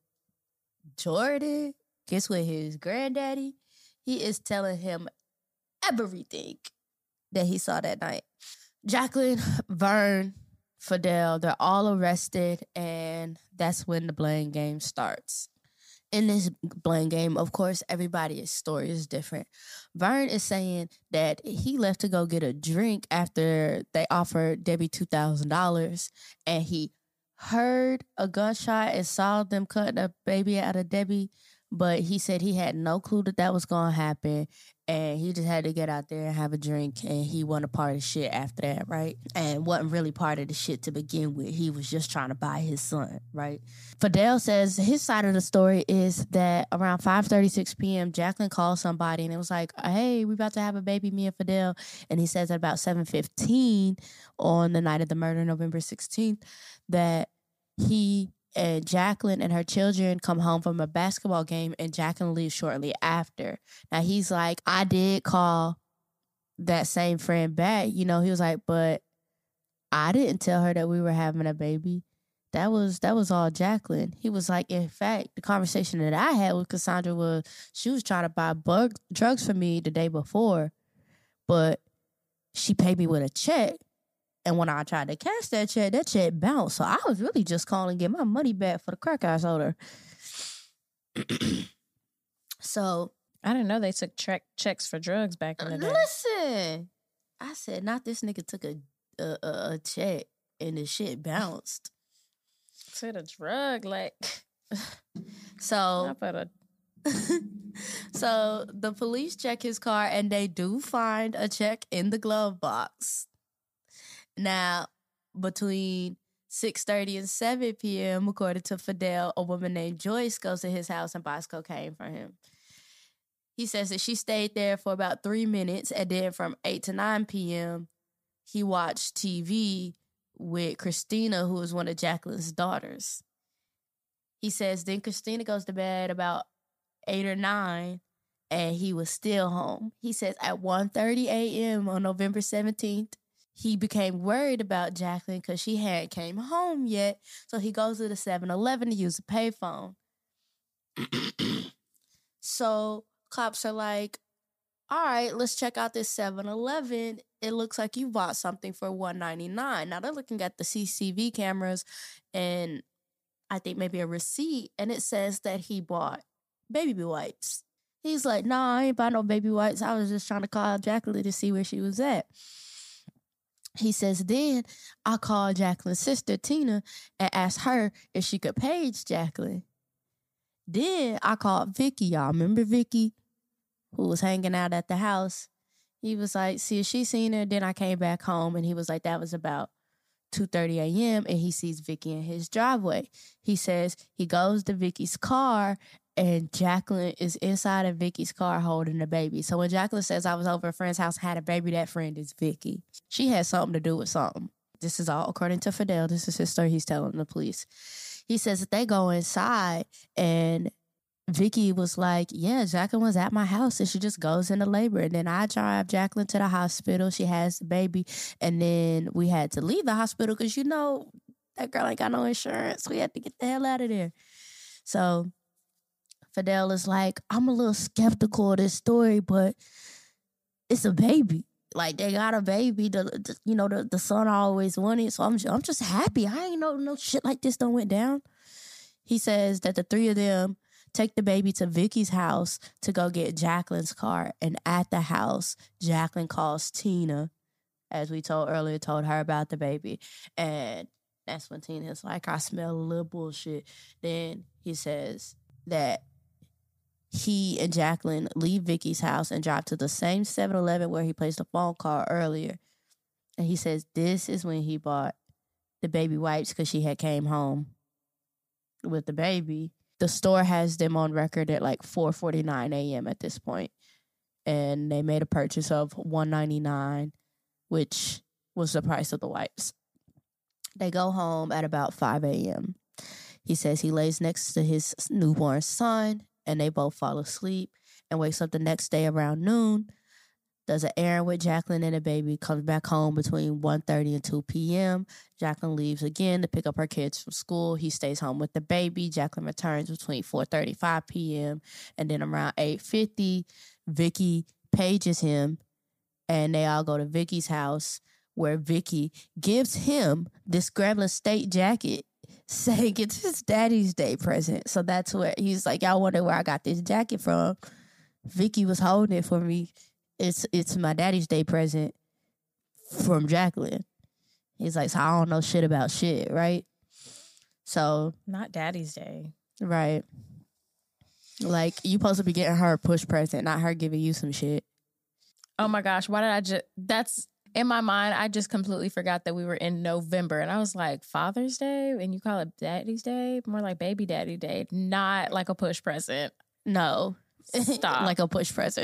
Jordan gets with his granddaddy, he is telling him everything that he saw that night. Jacqueline, Vern, Fidel, they're all arrested, and that's when the blame game starts. In this blame game, of course, everybody's story is different. Vern is saying that he left to go get a drink after they offered Debbie two thousand dollars, and he heard a gunshot and saw them cut the baby out of Debbie, but he said he had no clue that that was going to happen, and he just had to get out there and have a drink, and he wasn't a part of the shit after that, right? And wasn't really part of the shit to begin with. He was just trying to buy his son, right? Fidel says his side of the story is that around five thirty-six p.m., Jacqueline called somebody, and it was like, hey, we about to have a baby, me and Fidel. And he says at about seven fifteen on the night of the murder, November sixteenth, that he and Jacqueline and her children come home from a basketball game, and Jacqueline leaves shortly after. Now, he's like, I did call that same friend back. You know, he was like, but I didn't tell her that we were having a baby. That was that was all Jacqueline. He was like, in fact, the conversation that I had with Cassandra was she was trying to buy bug, drugs for me the day before, but she paid me with a check. And when I tried to cash that check, that check bounced. So I was really just calling to get my money back for the crack I sold her. So I didn't know they took tre- checks for drugs back in the day. Listen, I said, not this nigga took a a, a, a check and the shit bounced. To the drug, like. So, better... so the police check his car and they do find a check in the glove box. Now, between six thirty and seven p.m., according to Fidel, a woman named Joyce goes to his house and buys cocaine from him. He says that she stayed there for about three minutes, and then from eight to nine p.m., he watched T V with Christina, who was one of Jacqueline's daughters. He says then Christina goes to bed about eight or nine, and he was still home. He says at one thirty a.m. on November seventeenth, he became worried about Jacqueline because she hadn't came home yet, so he goes to the seven eleven to use a payphone. So cops are like, all right, let's check out this seven eleven. It looks like you bought something for one ninety-nine. Now they're looking at the C C T V cameras and I think maybe a receipt, and it says that he bought baby wipes. He's like, nah, I ain't buy no baby wipes. I was just trying to call Jacqueline to see where she was at. He says, then I called Jacqueline's sister, Tina, and asked her if she could page Jacqueline. Then I called Vicky. Y'all remember Vicky, who was hanging out at the house? He was like, see if she seen her. Then I came back home, and he was like, that was about two thirty a.m., and he sees Vicky in his driveway. He says he goes to Vicky's car, and Jacqueline is inside of Vicky's car holding the baby. So when Jacqueline says, I was over a friend's house, had a baby, that friend is Vicky. She had something to do with something. This is all according to Fidel. This is his story he's telling the police. He says that they go inside, and Vicky was like, yeah, Jacqueline was at my house, and she just goes into labor. And then I drive Jacqueline to the hospital. She has the baby. And then we had to leave the hospital because, you know, that girl ain't got no insurance. We had to get the hell out of there. So Fidel is like, I'm a little skeptical of this story, but it's a baby. Like, they got a baby. The, the you know, the, the son always wanted. So I'm, I'm just happy. I ain't know no shit like this done went down. He says that the three of them take the baby to Vicky's house to go get Jacqueline's car. And at the house, Jacqueline calls Tina, as we told earlier, told her about the baby. And that's when Tina's like, I smell a little bullshit. Then he says that he and Jacqueline leave Vicky's house and drive to the same seven eleven where he placed a phone call earlier. And he says this is when he bought the baby wipes because she had came home with the baby. The store has them on record at like four forty-nine a.m. at this point. And they made a purchase of one ninety-nine, which was the price of the wipes. They go home at about five a.m. He says he lays next to his newborn son, and they both fall asleep, and wakes up the next day around noon, does an errand with Jacqueline and the baby, comes back home between one thirty and two p.m. Jacqueline leaves again to pick up her kids from school. He stays home with the baby. Jacqueline returns between four thirty-five p.m. and then around eight fifty, Vicky pages him, and they all go to Vicky's house, where Vicky gives him this Grambling State jacket, saying it's his daddy's day present. So that's where he's like, y'all wonder where I got this jacket from. Vicky was holding it for me. It's it's my daddy's day present from Jacqueline. He's like, so I don't know shit about shit, right? So not daddy's day. Right. Like, you supposed to be getting her a push present, not her giving you some shit. Oh my gosh, why did I just... That's... In my mind, I just completely forgot that we were in November. And I was like, Father's Day? And you call it Daddy's Day? More like Baby Daddy Day. Not like a push present. No. Stop. Like a push present.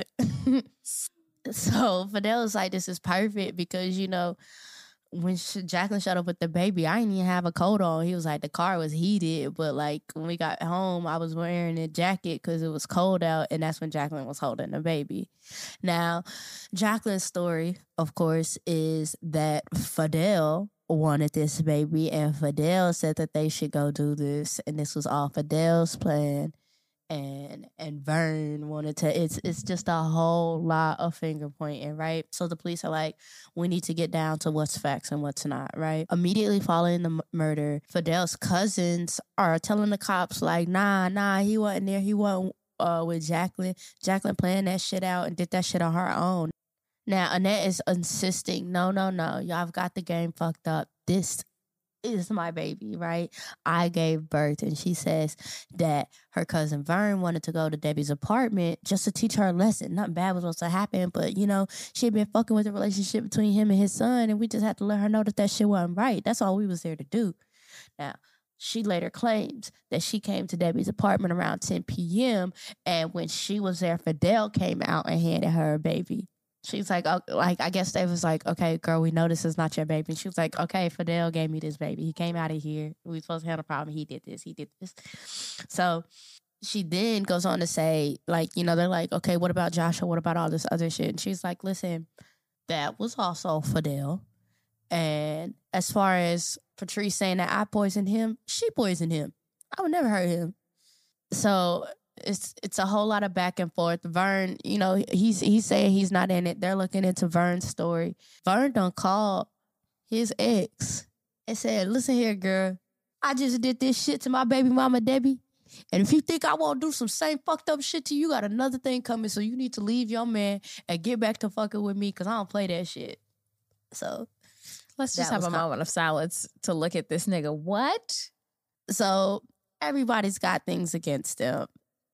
So Fidel is like, this is perfect because, you know, when she, Jacqueline showed up with the baby, I didn't even have a coat on. He was like, the car was heated. But, like, when we got home, I was wearing a jacket because it was cold out. And that's when Jacqueline was holding the baby. Now, Jacqueline's story, of course, is that Fidel wanted this baby. And Fidel said that they should go do this. And this was all Fidel's plan. And and Vern wanted to, it's it's just a whole lot of finger pointing, right? So the police are like, we need to get down to what's facts and what's not, right? Immediately following the m- murder, Fidel's cousins are telling the cops like, nah, nah, he wasn't there. He wasn't uh, with Jacqueline. Jacqueline planned that shit out and did that shit on her own. Now, Annette is insisting, no, no, no, y'all have got the game fucked up. This is my baby, right? I gave birth. And she says that her cousin Vern wanted to go to Debbie's apartment just to teach her a lesson. Nothing bad was supposed to happen, but, you know, she had been fucking with the relationship between him and his son, and we just had to let her know that that shit wasn't right. That's all we was there to do. Now, she later claims that she came to Debbie's apartment around ten p.m., and when she was there, Fidel came out and handed her a baby. She's like, oh, like, I guess they was like, okay, girl, we know this is not your baby. And she was like, okay, Fidel gave me this baby. He came out of here. We were supposed to have a problem. He did this. He did this. So she then goes on to say, like, you know, they're like, okay, what about Joshua? What about all this other shit? And she's like, listen, that was also Fidel. And as far as Patrice saying that I poisoned him, she poisoned him. I would never hurt him. So it's it's a whole lot of back and forth. Vern, you know, he's he's saying he's not in it. They're looking into Vern's story. Vern done called his ex and said, listen here, girl, I just did this shit to my baby mama, Debbie. And if you think I won't do some same fucked up shit to you, you got another thing coming. So you need to leave your man and get back to fucking with me because I don't play that shit. So let's just have a moment of silence to look at this nigga. What? So everybody's got things against them.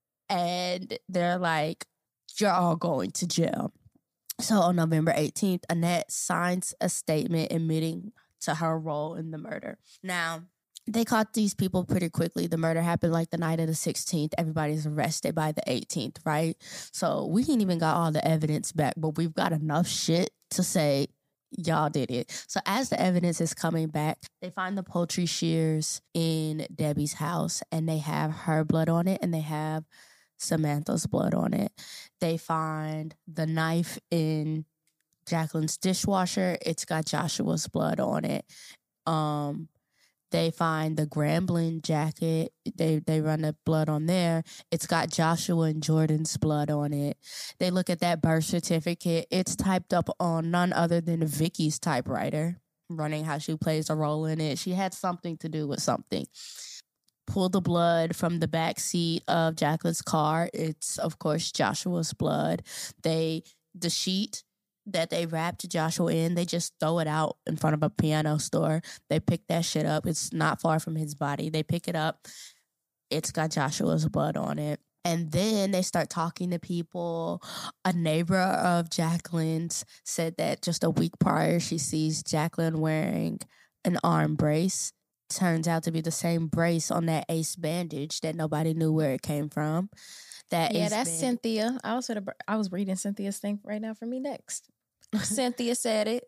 And they're like, you're all going to jail. So on November eighteenth, Annette signs a statement admitting to her role in the murder. Now, they caught these people pretty quickly. The murder happened like the night of the sixteenth. Everybody's arrested by the eighteenth, right? So we ain't even got all the evidence back, but we've got enough shit to say y'all did it. So as the evidence is coming back, they find the poultry shears in Debbie's house, and they have her blood on it, and they have Samantha's blood on it. They find the knife in Jacqueline's dishwasher. It's got Joshua's blood on it. Um, they find the Grambling jacket. They they run the blood on there. It's got Joshua and Jordan's blood on it. They look at that birth certificate. It's typed up on none other than Vicky's typewriter, running how she plays a role in it. She had something to do with something. Pull the blood from the back seat of Jacqueline's car. It's, of course, Joshua's blood. They, the sheet that they wrapped Joshua in, they just throw it out in front of a piano store. They pick that shit up. It's not far from his body. They pick it up. It's got Joshua's blood on it. And then they start talking to people. A neighbor of Jacqueline's said that just a week prior, she sees Jacqueline wearing an arm brace. Turns out to be the same brace on that ace bandage that nobody knew where it came from. That yeah, ace that's band- Cynthia. I was sort of, I was reading Cynthia's thing right now for me next. Cynthia said it.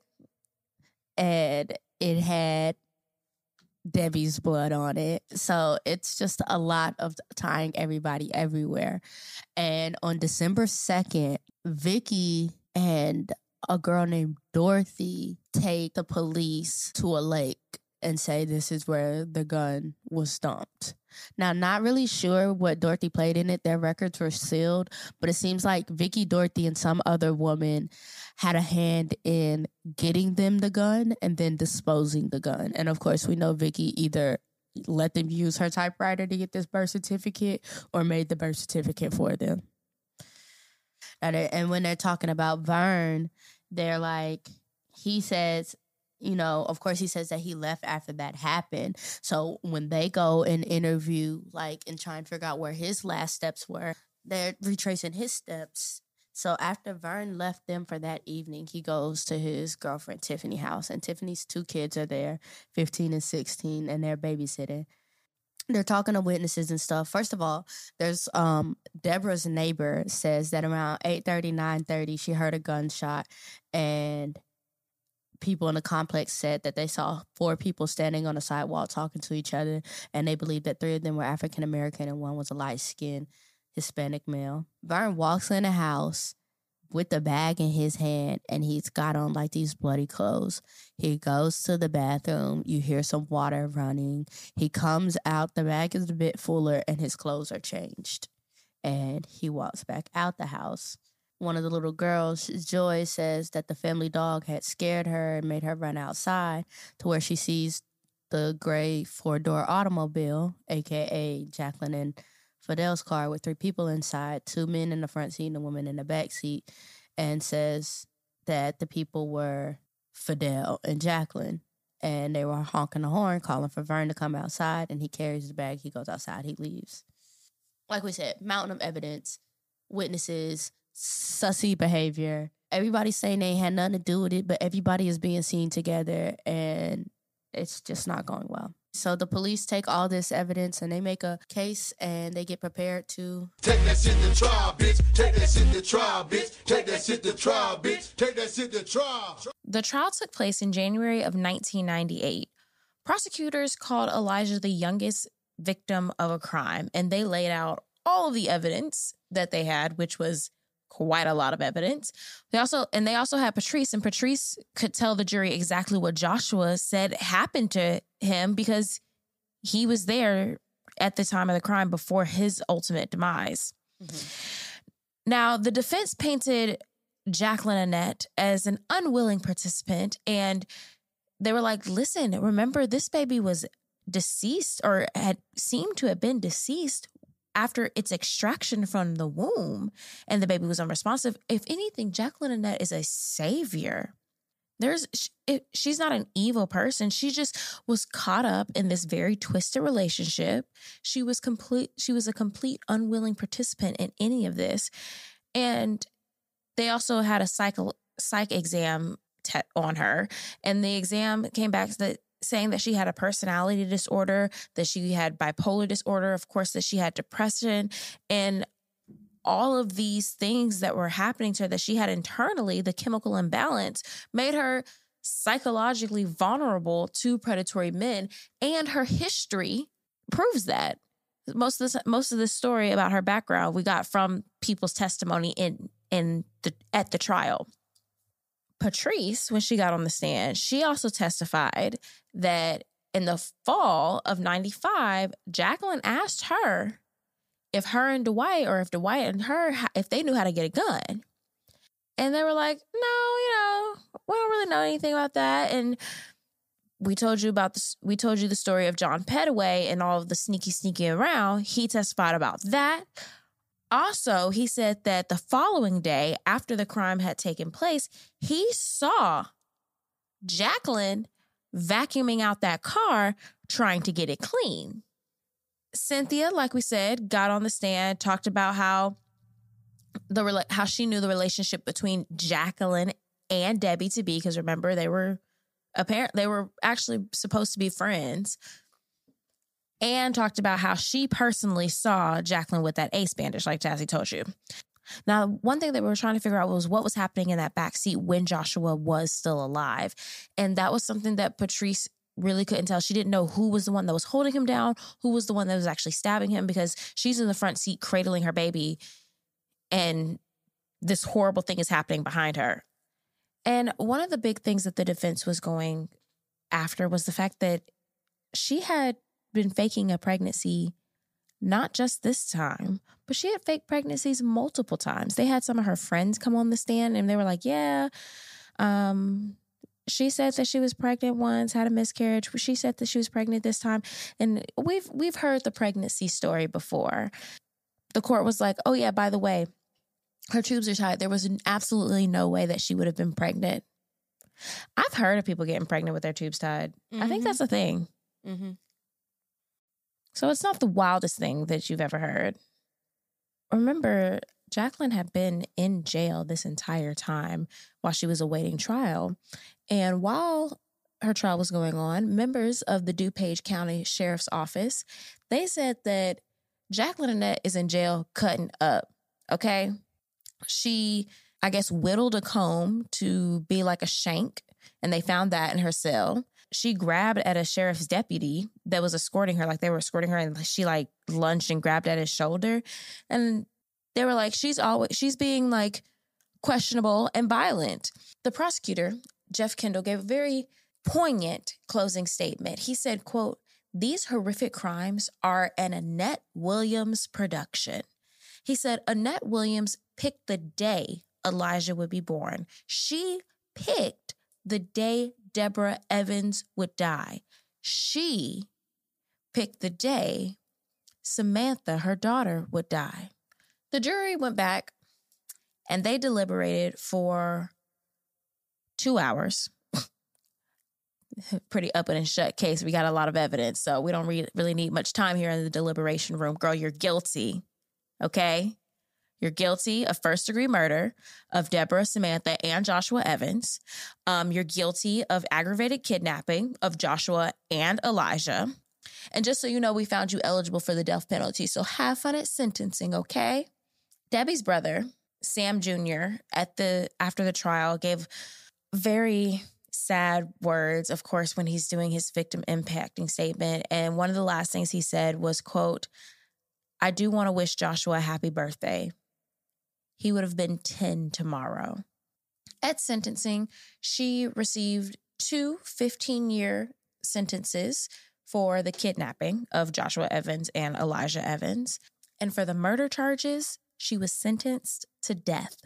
And it had Debbie's blood on it. So it's just a lot of tying everybody everywhere. And on December second, Vicky and a girl named Dorothy take the police to a lake and say this is where the gun was dumped. Now, not really sure what Dorothy played in it. Their records were sealed, but it seems like Vicky, Dorothy, and some other woman had a hand in getting them the gun and then disposing the gun. And of course, we know Vicky either let them use her typewriter to get this birth certificate or made the birth certificate for them. And, and when they're talking about Vern, they're like, he says, you know, of course, he says that he left after that happened. So when they go and interview, like, and try and figure out where his last steps were, they're retracing his steps. So after Vern left them for that evening, he goes to his girlfriend Tiffany's house, and Tiffany's two kids are there, fifteen and sixteen, and they're babysitting. They're talking to witnesses and stuff. First of all, there's um Deborah's neighbor says that around eight thirty, nine thirty, she heard a gunshot, and people in the complex said that they saw four people standing on the sidewalk talking to each other, and they believed that three of them were African American and one was a light-skinned Hispanic male. Vern walks in the house with the bag in his hand, and he's got on like these bloody clothes. He goes to the bathroom. You hear some water running. He comes out. The bag is a bit fuller, and his clothes are changed. And he walks back out the house. One of the little girls, Joy, says that the family dog had scared her and made her run outside to where she sees the gray four-door automobile, a k a. Jacqueline and Fidel's car, with three people inside, two men in the front seat and a woman in the back seat, and says that the people were Fidel and Jacqueline, and they were honking the horn, calling for Vern to come outside, and he carries his bag, he goes outside, he leaves. Like we said, mountain of evidence, witnesses, sussy behavior. Everybody's saying they had nothing to do with it, but everybody is being seen together, and it's just not going well. So the police take all this evidence and they make a case and they get prepared to take that shit to trial, bitch. Take that shit to trial, bitch. Take that shit to trial, bitch. Take that shit to trial. The trial took place in January of nineteen ninety-eight. Prosecutors called Elijah the youngest victim of a crime, and they laid out all of the evidence that they had, which was quite a lot of evidence. They also and they also had Patrice, and Patrice could tell the jury exactly what Joshua said happened to him because he was there at the time of the crime before his ultimate demise. Mm-hmm. Now, the defense painted Jacqueline Annette as an unwilling participant, and they were like, listen, remember, this baby was deceased or had seemed to have been deceased after its extraction from the womb, and the baby was unresponsive. If anything, Jacqueline Annette is a savior. There's, it, she's not an evil person. She just was caught up in this very twisted relationship. She was complete. She was a complete unwilling participant in any of this. And they also had a psych, psych exam te- on her. And the exam came back that saying that she had a personality disorder, that she had bipolar disorder, of course, that she had depression, and all of these things that were happening to her that she had internally, the chemical imbalance, made her psychologically vulnerable to predatory men, and her history proves that. Most of this, most of the story about her background we got from people's testimony in in the at the trial. Patrice, when she got on the stand, she also testified that in the fall of ninety-five, Jacqueline asked her if her and Dwight, or if Dwight and her, if they knew how to get a gun. And they were like, no, you know, we don't really know anything about that. And we told you about this. We told you the story of John Petaway and all of the sneaky, sneaky around. He testified about that. Also, he said that the following day, after the crime had taken place, he saw Jacqueline vacuuming out that car, trying to get it clean. Cynthia, like we said, got on the stand, talked about how the how she knew the relationship between Jacqueline and Debbie to be, because remember, they were apparent they were actually supposed to be friends. And talked about how she personally saw Jacqueline with that ace bandage, like Jazzy told you. Now, one thing that we were trying to figure out was what was happening in that backseat when Joshua was still alive. And that was something that Patrice really couldn't tell. She didn't know who was the one that was holding him down, who was the one that was actually stabbing him, because she's in the front seat cradling her baby, and this horrible thing is happening behind her. And one of the big things that the defense was going after was the fact that she had been faking a pregnancy, not just this time, but she had faked pregnancies multiple times. They had some of her friends come on the stand and they were like, yeah, um, she said that she was pregnant once, had a miscarriage. She said that she was pregnant this time. And we've we've heard the pregnancy story before. The court was like, oh yeah, by the way, her tubes are tied. There was absolutely no way that she would have been pregnant. I've heard of people getting pregnant with their tubes tied. Mm-hmm. I think that's a thing. Mm-hmm. So it's not the wildest thing that you've ever heard. Remember, Jacqueline had been in jail this entire time while she was awaiting trial. And while her trial was going on, members of the DuPage County Sheriff's Office, they said that Jacqueline Annette is in jail cutting up, okay? She, I guess, whittled a comb to be like a shank, and they found that in her cell. She grabbed at a sheriff's deputy that was escorting her, like they were escorting her, and she like lunged and grabbed at his shoulder. And they were like, she's always, she's being like questionable and violent. The prosecutor, Jeff Kendall, gave a very poignant closing statement. He said, quote, "These horrific crimes are an Annette Williams production." He said, Annette Williams picked the day Elijah would be born. She picked the day Deborah Evans would die. She picked the day Samantha, her daughter, would die. The jury went back and they deliberated for two hours. Pretty up and shut case. We got a lot of evidence, so we don't re- really need much time here in the deliberation room. Girl, you're guilty, okay? You're guilty of first-degree murder of Deborah, Samantha, and Joshua Evans. Um, you're guilty of aggravated kidnapping of Joshua and Elijah. And just so you know, we found you eligible for the death penalty, so have fun at sentencing, okay? Debbie's brother, Sam Junior, at the after the trial, gave very sad words, of course, when he's doing his victim impacting statement. And one of the last things he said was, quote, "I do want to wish Joshua a happy birthday. He would have been ten tomorrow." At sentencing, she received two fifteen-year sentences for the kidnapping of Joshua Evans and Elijah Evans. And for the murder charges, she was sentenced to death.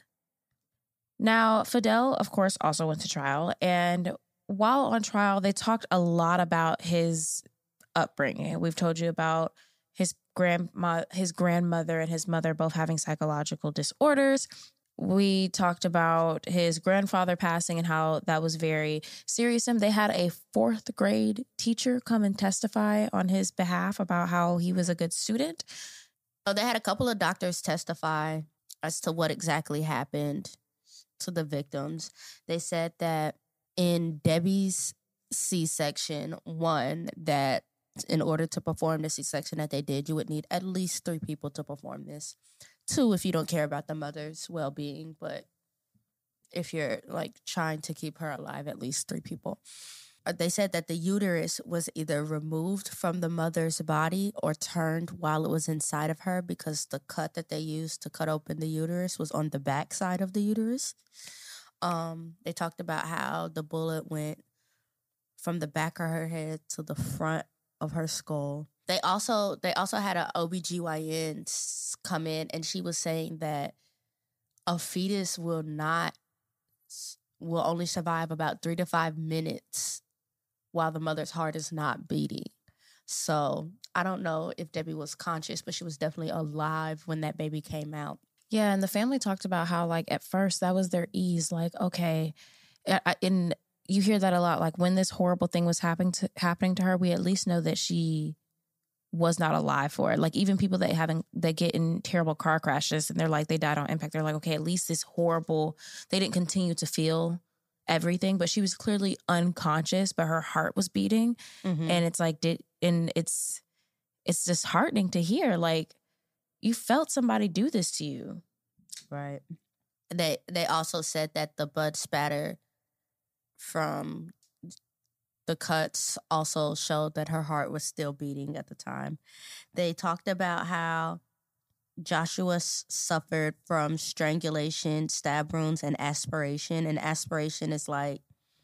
Now, Fidel, of course, also went to trial. And while on trial, they talked a lot about his upbringing. We've told you about his grandma, his grandmother and his mother both having psychological disorders. We talked about his grandfather passing and how that was very serious. And they had a fourth grade teacher come and testify on his behalf about how he was a good student. So they had a couple of doctors testify as to what exactly happened to the victims. They said that in Debbie's C-section, one, that in order to perform the C-section that they did, you would need at least three people to perform this. Two, if you don't care about the mother's well-being, but if you're like trying to keep her alive, at least three people. They said that the uterus was either removed from the mother's body or turned while it was inside of her, because the cut that they used to cut open the uterus was on the back side of the uterus. Um, they talked about how the bullet went from the back of her head to the front of her skull. They also they also had an O B G Y N come in, and she was saying that a fetus will not will only survive about three to five minutes while the mother's heart is not beating. So I don't know if Debbie was conscious, but she was definitely alive when that baby came out. Yeah, and the family talked about how, like, at first that was their ease. Like, okay, and you hear that a lot. Like, when this horrible thing was happening to happening to her, we at least know that she was not alive for it. Like, even people that haven't that get in terrible car crashes and they're like they died on impact, they're like, okay, at least this horrible. They didn't continue to feel everything, but she was clearly unconscious, but her heart was beating, mm-hmm. and it's like did and it's it's disheartening to hear. Like, you felt somebody do this to you. Right. They they also said that the blood spatter from the cuts also showed that her heart was still beating at the time. They talked about how Joshua s- suffered from strangulation, stab wounds, and aspiration. And aspiration is like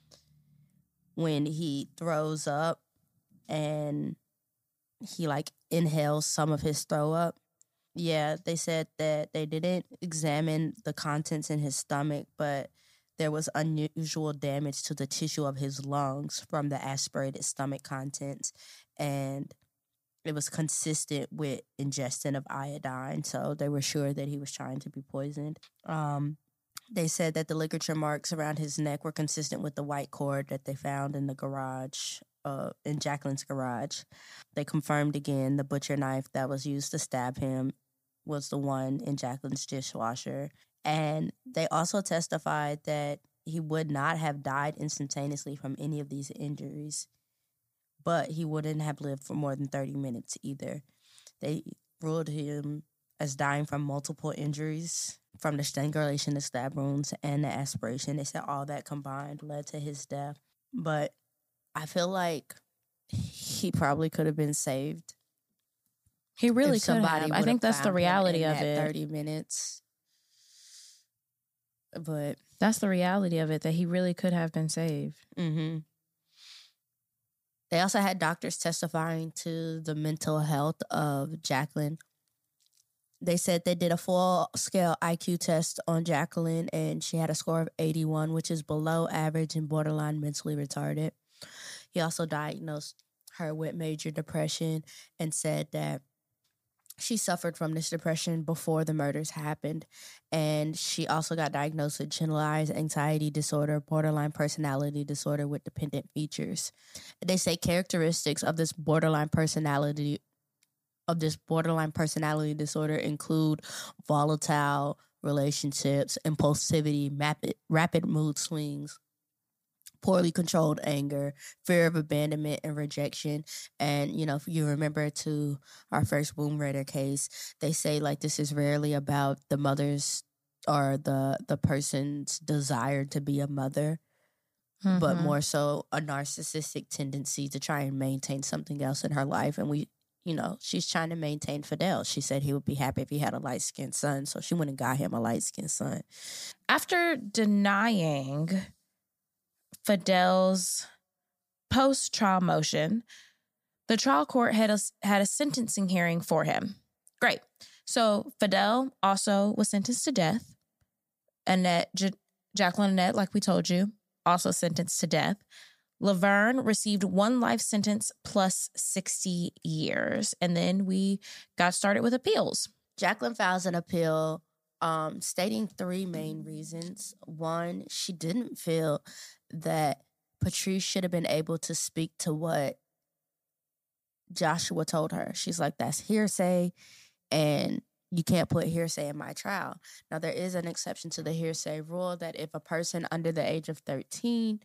when he throws up and he like inhales some of his throw up. Yeah, they said that they didn't examine the contents in his stomach, but there was unusual damage to the tissue of his lungs from the aspirated stomach contents, and it was consistent with ingestion of iodine, so they were sure that he was trying to be poisoned. Um, they said that the ligature marks around his neck were consistent with the white cord that they found in the garage, uh, in Jacqueline's garage. They confirmed again the butcher knife that was used to stab him was the one in Jacqueline's dishwasher. And they also testified that he would not have died instantaneously from any of these injuries, but he wouldn't have lived for more than thirty minutes either. They ruled him as dying from multiple injuries, from the strangulation, the stab wounds, and the aspiration. They said all that combined led to his death. But I feel like he probably could have been saved. He really could have. I think that's the reality of it. thirty minutes. But that's the reality of it, that he really could have been saved. Mm-hmm. They also had doctors testifying to the mental health of Jacqueline. They said they did a full-scale I Q test on Jacqueline, and she had a score of eighty-one, which is below average and borderline mentally retarded. He also diagnosed her with major depression and said that she suffered from this depression before the murders happened. And she also got diagnosed with generalized anxiety disorder, borderline personality disorder with dependent features. They say characteristics of this borderline personality of this borderline personality disorder include volatile relationships, impulsivity, rapid, rapid mood swings, poorly controlled anger, fear of abandonment and rejection. And, you know, if you remember to our first Womb Raider case, they say like this is rarely about the mother's or the the person's desire to be a mother, mm-hmm. but more so a narcissistic tendency to try and maintain something else in her life. And we, you know, she's trying to maintain Fidel. She said he would be happy if he had a light-skinned son, so she went and got him a light-skinned son. After denying Fidel's post-trial motion, the trial court had a, had a sentencing hearing for him. Great. So Fidel also was sentenced to death. Annette, J- Jacqueline Annette, like we told you, also sentenced to death. Laverne received one life sentence plus sixty years. And then we got started with appeals. Jacqueline files an appeal um, stating three main reasons. One, she didn't feel that Patrice should have been able to speak to what Joshua told her. She's like, that's hearsay, and you can't put hearsay in my trial. Now, there is an exception to the hearsay rule that if a person under the age of thirteen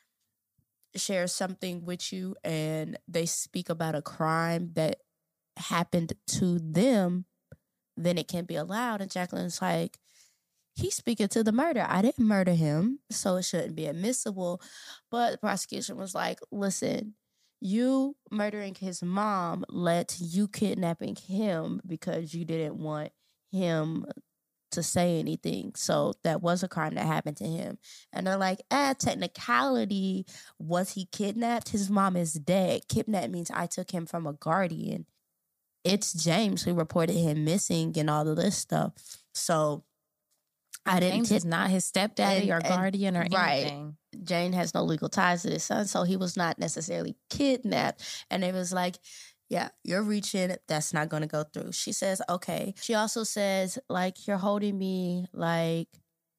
shares something with you and they speak about a crime that happened to them, then it can be allowed. And Jacqueline's like, he's speaking to the murder. I didn't murder him, so it shouldn't be admissible. But the prosecution was like, listen, you murdering his mom led to you kidnapping him because you didn't want him to say anything. So that was a crime that happened to him. And they're like, ah, technicality, was he kidnapped? His mom is dead. Kidnap means I took him from a guardian. It's James who reported him missing and all of this stuff. So I didn't. James kid- is not his stepdaddy and, or guardian and, or right. anything. Jane has no legal ties to his son, so he was not necessarily kidnapped. And it was like, yeah, you're reaching, that's not going to go through. She says, okay. She also says, like, you're holding me like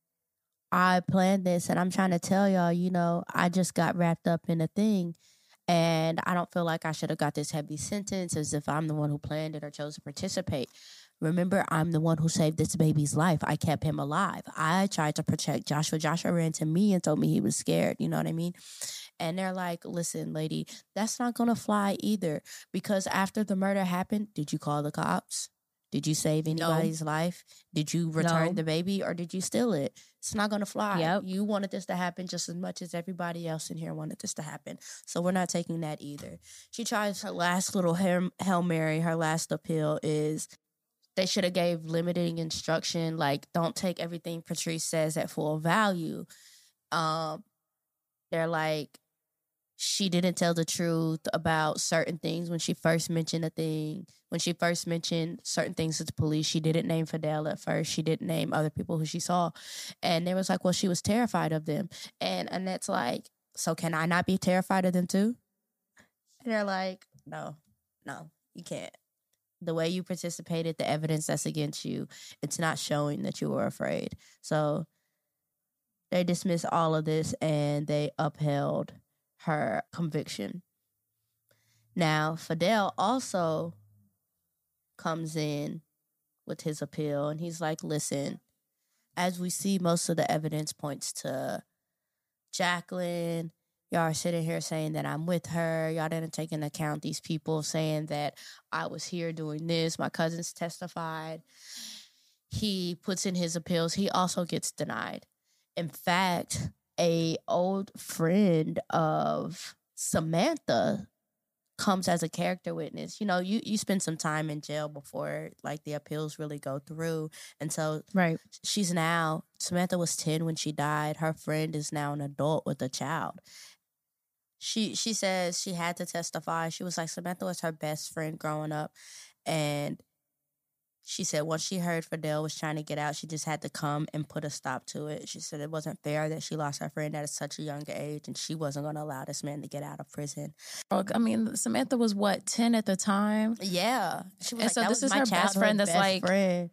I planned this, and I'm trying to tell y'all, you know, I just got wrapped up in a thing. And I don't feel like I should have got this heavy sentence as if I'm the one who planned it or chose to participate. Remember, I'm the one who saved this baby's life. I kept him alive. I tried to protect Joshua. Joshua ran to me and told me he was scared. You know what I mean? And they're like, listen, lady, that's not going to fly either. Because after the murder happened, did you call the cops? Did you save anybody's no. life? Did you return no. the baby or did you steal it? It's not going to fly. Yep. You wanted this to happen just as much as everybody else in here wanted this to happen. So we're not taking that either. She tries her last little Hail Mary. Her last appeal is they should have gave limiting instruction, like don't take everything Patrice says at full value. Um, they're like, she didn't tell the truth about certain things when she first mentioned a thing. When she first mentioned certain things to the police, she didn't name Fidel at first. She didn't name other people who she saw. And they was like, well, she was terrified of them. And Annette's like, so can I not be terrified of them too? And they're like, no, no, you can't. The way you participated, the evidence that's against you, it's not showing that you were afraid. So they dismissed all of this and they upheld her conviction. Now, Fidel also comes in with his appeal, and he's like, listen, as we see, most of the evidence points to Jacqueline. Y'all are sitting here saying that I'm with her. Y'all didn't take into account these people saying that I was here doing this. My cousins testified. He puts in his appeals. He also gets denied. In fact, a old friend of Samantha comes as a character witness. You know, you, you spend some time in jail before, like, the appeals really go through. And so right. she's now, Samantha was ten when she died. Her friend is now an adult with a child. She she says she had to testify. She was like, Samantha was her best friend growing up. And She said once she heard Fidel was trying to get out, she just had to come and put a stop to it. She said it wasn't fair that she lost her friend at such a young age, and she wasn't going to allow this man to get out of prison. I mean, Samantha was, what, ten at the time? Yeah. She was and like, so that this was is my her best friend that's best like, friend.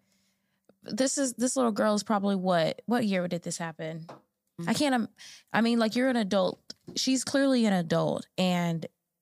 this is this little girl is probably what? What year did this happen? Mm-hmm. I can't, I mean, like, you're an adult. She's clearly an adult, and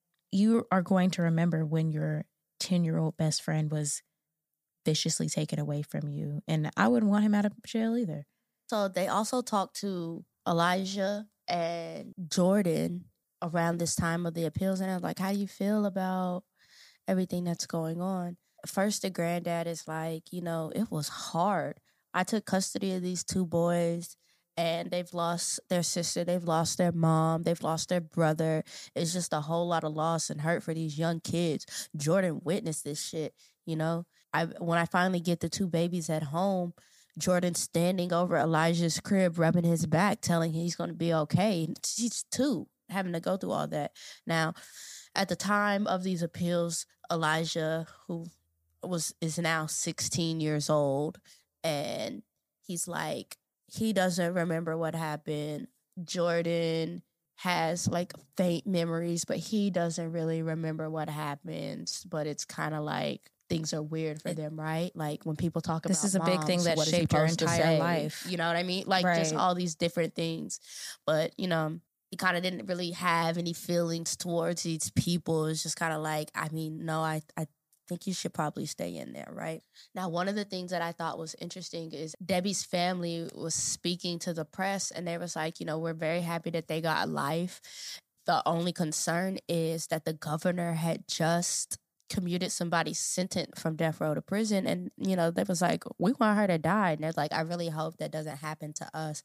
you are going to remember when your ten-year-old best friend was viciously taken away from you. And I wouldn't want him out of jail either. So they also talked to Elijah and Jordan around this time of the appeals. And I was like, how do you feel about everything that's going on? First, the granddad is like, you know, it was hard. I took custody of these two boys, and they've lost their sister. They've lost their mom. They've lost their brother. It's just a whole lot of loss and hurt for these young kids. Jordan witnessed this shit, you know? I, when I finally get the two babies at home, Jordan's standing over Elijah's crib, rubbing his back, telling him he's going to be okay. She's two, having to go through all that. Now, at the time of these appeals, Elijah, who was is now sixteen years old, and he's like, he doesn't remember what happened. Jordan has like faint memories, but he doesn't really remember what happens. But it's kind of like, things are weird for them, right? Like when people talk about this is a big moms, thing that shaped your entire life. You know what I mean? Like right. just all these different things. But, you know, he kind of didn't really have any feelings towards these people. It's just kind of like, I mean, no, I, I think you should probably stay in there, right? Now, one of the things that I thought was interesting is Debbie's family was speaking to the press, and they was like, you know, we're very happy that they got life. The only concern is that the governor had just commuted somebody's sentence from death row to prison, and you know they was like, we want her to die, and they're like, I really hope that doesn't happen to us.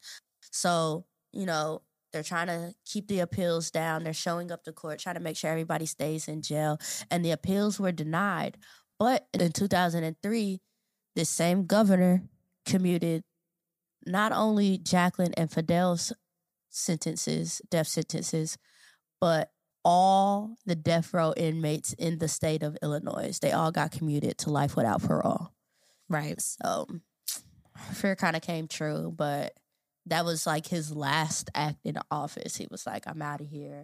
So you know they're trying to keep the appeals down. They're showing up to court, trying to make sure everybody stays in jail, and the appeals were denied. But in two thousand three, this same governor commuted not only Jacqueline and Fidel's sentences, death sentences, but all the death row inmates in the state of Illinois. They all got commuted to life without parole. Right. So fear kind of came true, but that was like his last act in office. He was like, I'm out of here.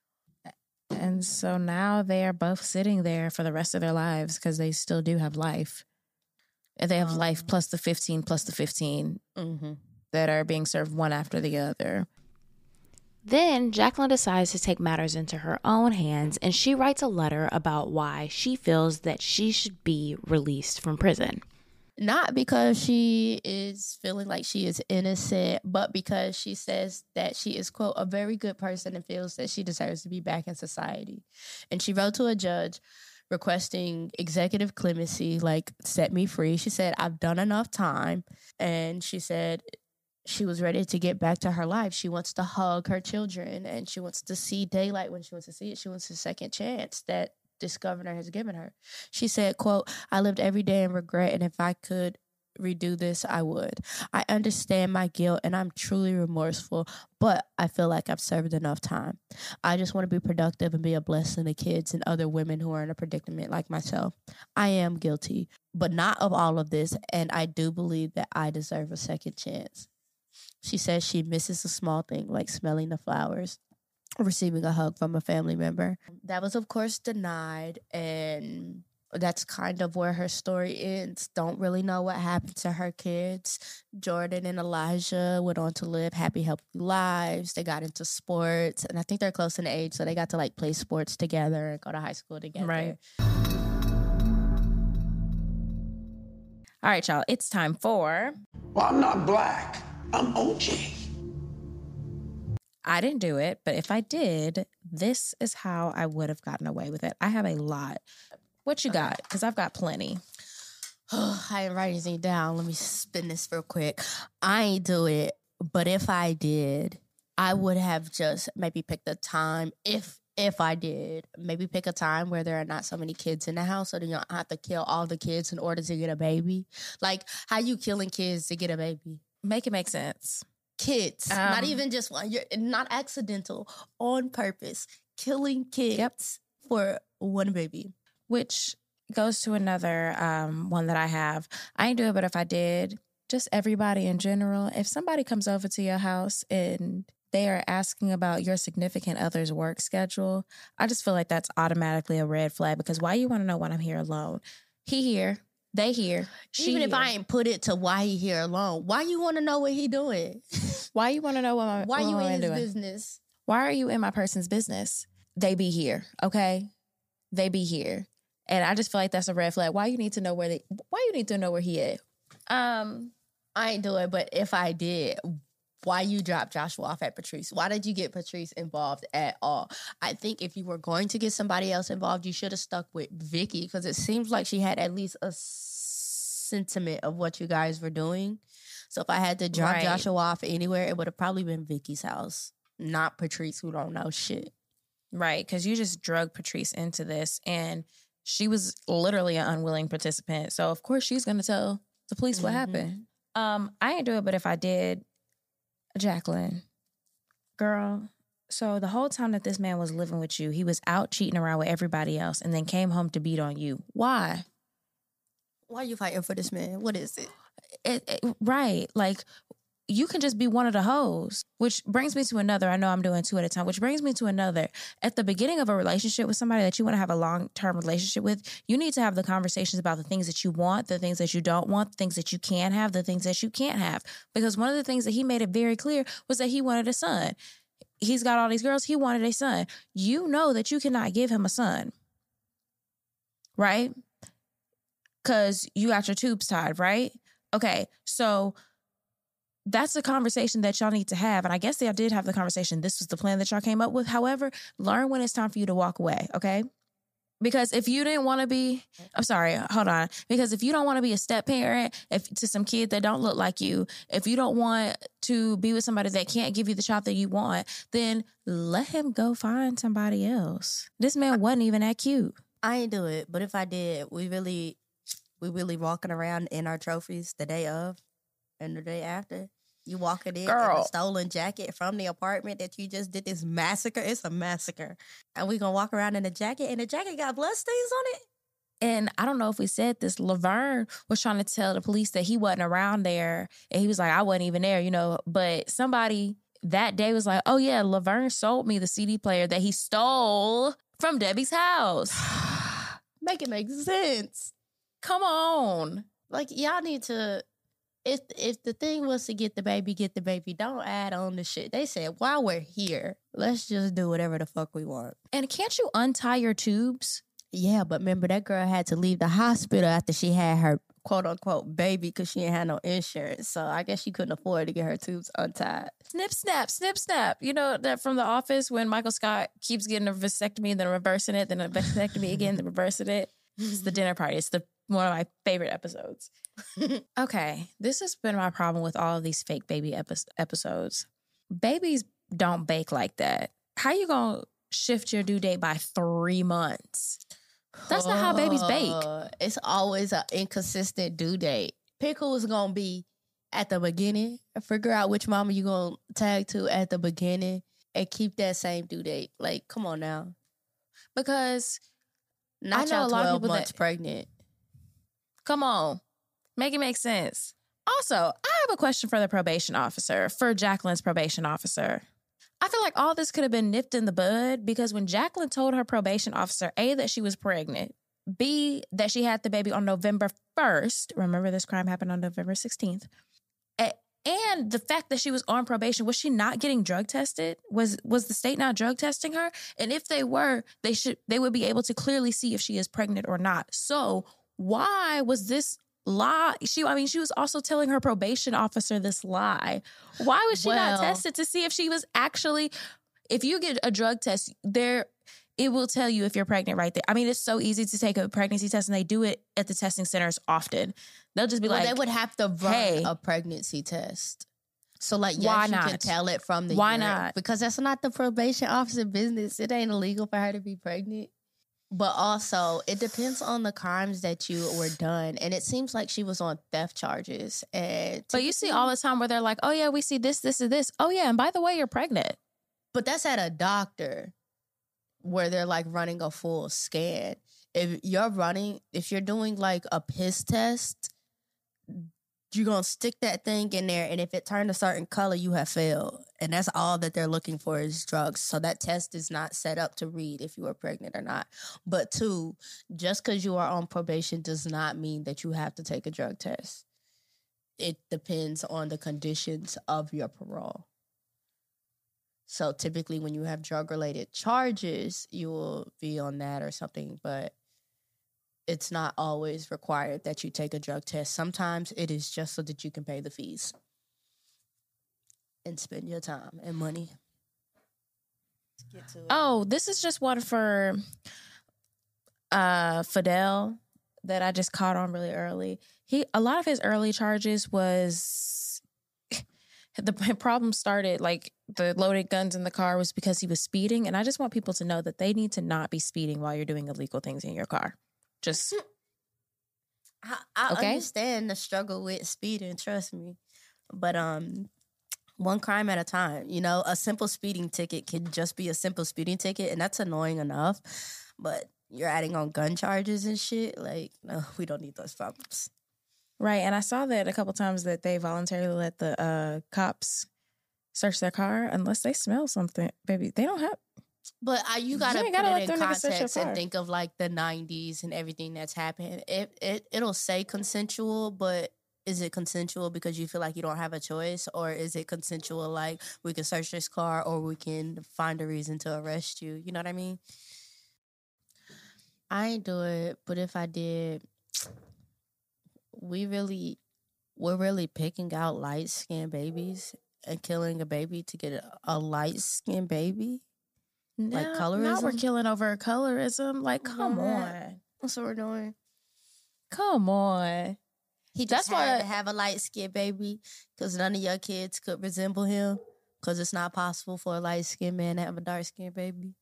And so now they are both sitting there for the rest of their lives because they still do have life. And they have um, life plus the fifteen plus the fifteen mm-hmm. that are being served one after the other. Then Jacqueline decides to take matters into her own hands, and she writes a letter about why she feels that she should be released from prison. Not because she is feeling like she is innocent, but because she says that she is, quote, a very good person and feels that she deserves to be back in society. And she wrote to a judge requesting executive clemency, like, set me free. She said, I've done enough time. And she said she was ready to get back to her life. She wants to hug her children, and she wants to see daylight when she wants to see it. She wants a second chance that this governor has given her. She said, quote, I lived every day in regret, and if I could redo this, I would. I understand my guilt, and I'm truly remorseful, but I feel like I've served enough time. I just want to be productive and be a blessing to kids and other women who are in a predicament like myself. I am guilty, but not of all of this, and I do believe that I deserve a second chance. She says she misses a small thing like smelling the flowers, receiving a hug from a family member. That was, of course, denied, and that's kind of where her story ends. Don't really know what happened to her kids. Jordan and Elijah went on to live happy, healthy lives. They got into sports, and I think they're close in age, so they got to like play sports together and go to high school together. Right. All right, y'all, it's time for... Well, I'm not black. I'm O J. I didn't do it, but if I did, this is how I would have gotten away with it. I have a lot. What you got? Because I've got plenty. I ain't writing anything down. Let me spin this real quick. I ain't do it, but if I did, I would have just maybe picked a time. If if I did, maybe pick a time where there are not so many kids in the house, so then you don't have to kill all the kids in order to get a baby. Like, how you killing kids to get a baby? Make it make sense. Kids, um, not even just one. You're not accidental, on purpose, killing kids yep. for one baby. Which goes to another um, one that I have. I ain't do it, but if I did, just everybody in general, if somebody comes over to your house and they are asking about your significant other's work schedule, I just feel like that's automatically a red flag, because why you want to know when I'm here alone? He here, they here, she Even if here. I ain't put it to why he here alone, why you want to know what he doing? Why you want to know what my Why what you my in man his doing? business? Why are you in my person's business? They be here, okay? They be here. And I just feel like that's a red flag. Why you need to know where they, why you need to know where he at? Um, I ain't do it, but if I did, why you dropped Joshua off at Patrice? Why did you get Patrice involved at all? I think if you were going to get somebody else involved, you should have stuck with Vicky, because it seems like she had at least a sentiment of what you guys were doing. So if I had to drop Right. Joshua off anywhere, it would have probably been Vicky's house, not Patrice, who don't know shit. Right, because you just drug Patrice into this, and she was literally an unwilling participant. So of course she's going to tell the police what Mhm. happened. Um, I ain't do it, but if I did, Jacqueline, girl. So the whole time that this man was living with you, he was out cheating around with everybody else, and then came home to beat on you. Why? Why are you fighting for this man? What is it? It, it, right, like. You can just be one of the hoes, which brings me to another. I know I'm doing two at a time, which brings me to another. At the beginning of a relationship with somebody that you want to have a long-term relationship with, you need to have the conversations about the things that you want, the things that you don't want, the things that you can have, the things that you can't have. Because one of the things that he made it very clear was that he wanted a son. He's got all these girls. He wanted a son. You know that you cannot give him a son, right? Because you got your tubes tied, right? Okay, so that's a conversation that y'all need to have. And I guess y'all did have the conversation. This was the plan that y'all came up with. However, learn when it's time for you to walk away, okay? Because if you didn't want to be, I'm sorry, hold on. Because if you don't want to be a step parent if, to some kid that don't look like you, if you don't want to be with somebody that can't give you the child that you want, then let him go find somebody else. This man wasn't even that cute. I ain't do it, but if I did, we really, we really walking around in our trophies the day of and the day after. You walking in in Girl. a stolen jacket from the apartment that you just did this massacre. It's a massacre. And we gonna walk around in a jacket, and the jacket got bloodstains on it. And I don't know if we said this, Laverne was trying to tell the police that he wasn't around there. And he was like, I wasn't even there, you know. But somebody that day was like, oh yeah, Laverne sold me the C D player that he stole from Debbie's house. Make it make sense. Come on. Like, y'all need to, if if the thing was to get the baby, get the baby. Don't add on the shit. They said, while we're here, let's just do whatever the fuck we want. And can't you untie your tubes? Yeah, but remember, that girl had to leave the hospital after she had her quote-unquote baby because she ain't had no insurance. So I guess she couldn't afford to get her tubes untied. Snip, snap, snip, snap. You know that from The Office when Michael Scott keeps getting a vasectomy, then reversing it, then a vasectomy again, then reversing it. It's the dinner party. It's the one of my favorite episodes. Okay, this has been my problem with all of these fake baby epi- episodes. Babies don't bake like that. How you gonna shift your due date by three months? That's not how babies bake. Uh, It's always an inconsistent due date. Pickle is gonna be at the beginning. Figure out which mama you gonna tag to at the beginning and keep that same due date. Like, come on now. Because Not know y'all a lot of twelve people months that- pregnant. come on, make it make sense. Also, I have a question for the probation officer, for Jacqueline's probation officer. I feel like all this could have been nipped in the bud because when Jacqueline told her probation officer, A, that she was pregnant, B, that she had the baby on November first. Remember, this crime happened on November sixteenth. A- And the fact that she was on probation, was she not getting drug tested? Was was the state not drug testing her? And if they were, they should they would be able to clearly see if she is pregnant or not. So why was this lie? She, I mean, she was also telling her probation officer this lie. Why was she not Well- tested to see if she was actually? If you get a drug test, there it will tell you if you're pregnant right there. I mean, it's so easy to take a pregnancy test, and they do it at the testing centers often. They'll just be Well, like, they would have to run hey. a pregnancy test. So, like, yes, Why you can not? tell it from the Why urine, not? because that's not the probation officer business. It ain't illegal for her to be pregnant. But also, it depends on the crimes that you were done. And it seems like she was on theft charges. And But you see all the time where they're like, oh, yeah, we see this, this, and this. Oh, yeah, and by the way, you're pregnant. But that's at a doctor where they're like running a full scan. if you're running, if you're doing like a piss test, you're going to stick that thing in there. And if it turned a certain color, you have failed. And that's all that they're looking for is drugs. So that test is not set up to read if you are pregnant or not. But two, just because you are on probation does not mean that you have to take a drug test. It depends on the conditions of your parole. So typically when you have drug-related charges, you will be on that or something, but it's not always required that you take a drug test. Sometimes it is just so that you can pay the fees and spend your time and money. Let's get to it. Oh, this is just one for uh, Fidel that I just caught on really early. He a lot of his early charges was the problem started like the loaded guns in the car was because he was speeding, and I just want people to know that they need to not be speeding while you're doing illegal things in your car. Just I, I Okay. understand the struggle with speeding, trust me. But um, one crime at a time. You know, a simple speeding ticket can just be a simple speeding ticket, and that's annoying enough. But you're adding on gun charges and shit. Like, no, we don't need those problems. right. And I saw that a couple times that they voluntarily let the uh, cops search their car unless they smell something. Baby, they don't have. But uh, you gotta You put gotta let it in them niggas search your context and car. think of like the nineties and everything that's happened. It it it'll say consensual, but is it consensual because you feel like you don't have a choice, or is it consensual like we can search this car or we can find a reason to arrest you? You know what I mean? I ain't do it, but if I did, we really we're really picking out light skinned babies and killing a baby to get a, a light skinned baby. Like No, colorism? Now we're killing over colorism. Like, come Yeah. on. That's what we're doing. Come on. He That's just had why- to have a light skinned baby because none of your kids could resemble him because it's not possible for a light skinned man to have a dark skinned baby.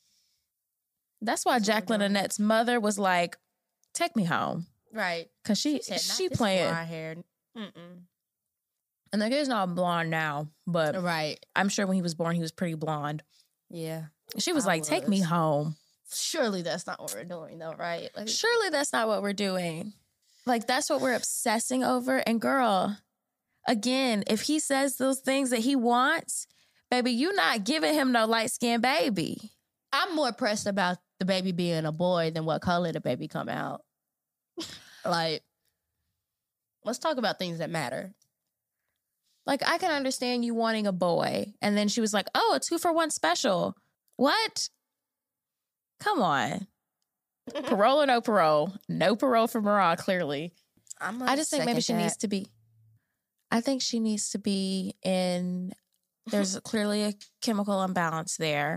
That's why That's what we're Jacqueline doing. Annette's mother was like, take me home. Right. Because she, Said, "Not she this playing. blonde hair. Mm-mm. And the kid's not blonde now, but Right. I'm sure when he was born, he was pretty blonde. Yeah. She was I like, take me was. home. Surely that's not what we're doing, though, right? Like, Surely that's not what we're doing. Like, that's what we're obsessing over. And girl, again, if he says those things that he wants, baby, you not giving him no light-skinned baby. I'm more pressed about the baby being a boy than what color the baby come out. Like, let's talk about things that matter. Like, I can understand you wanting a boy. And then she was like, oh, a two for one special. What? Come on. Parole or no parole? No parole for Mariah, clearly. I'm I just think maybe she needs to be, I think she needs to be in, there's clearly a chemical imbalance there.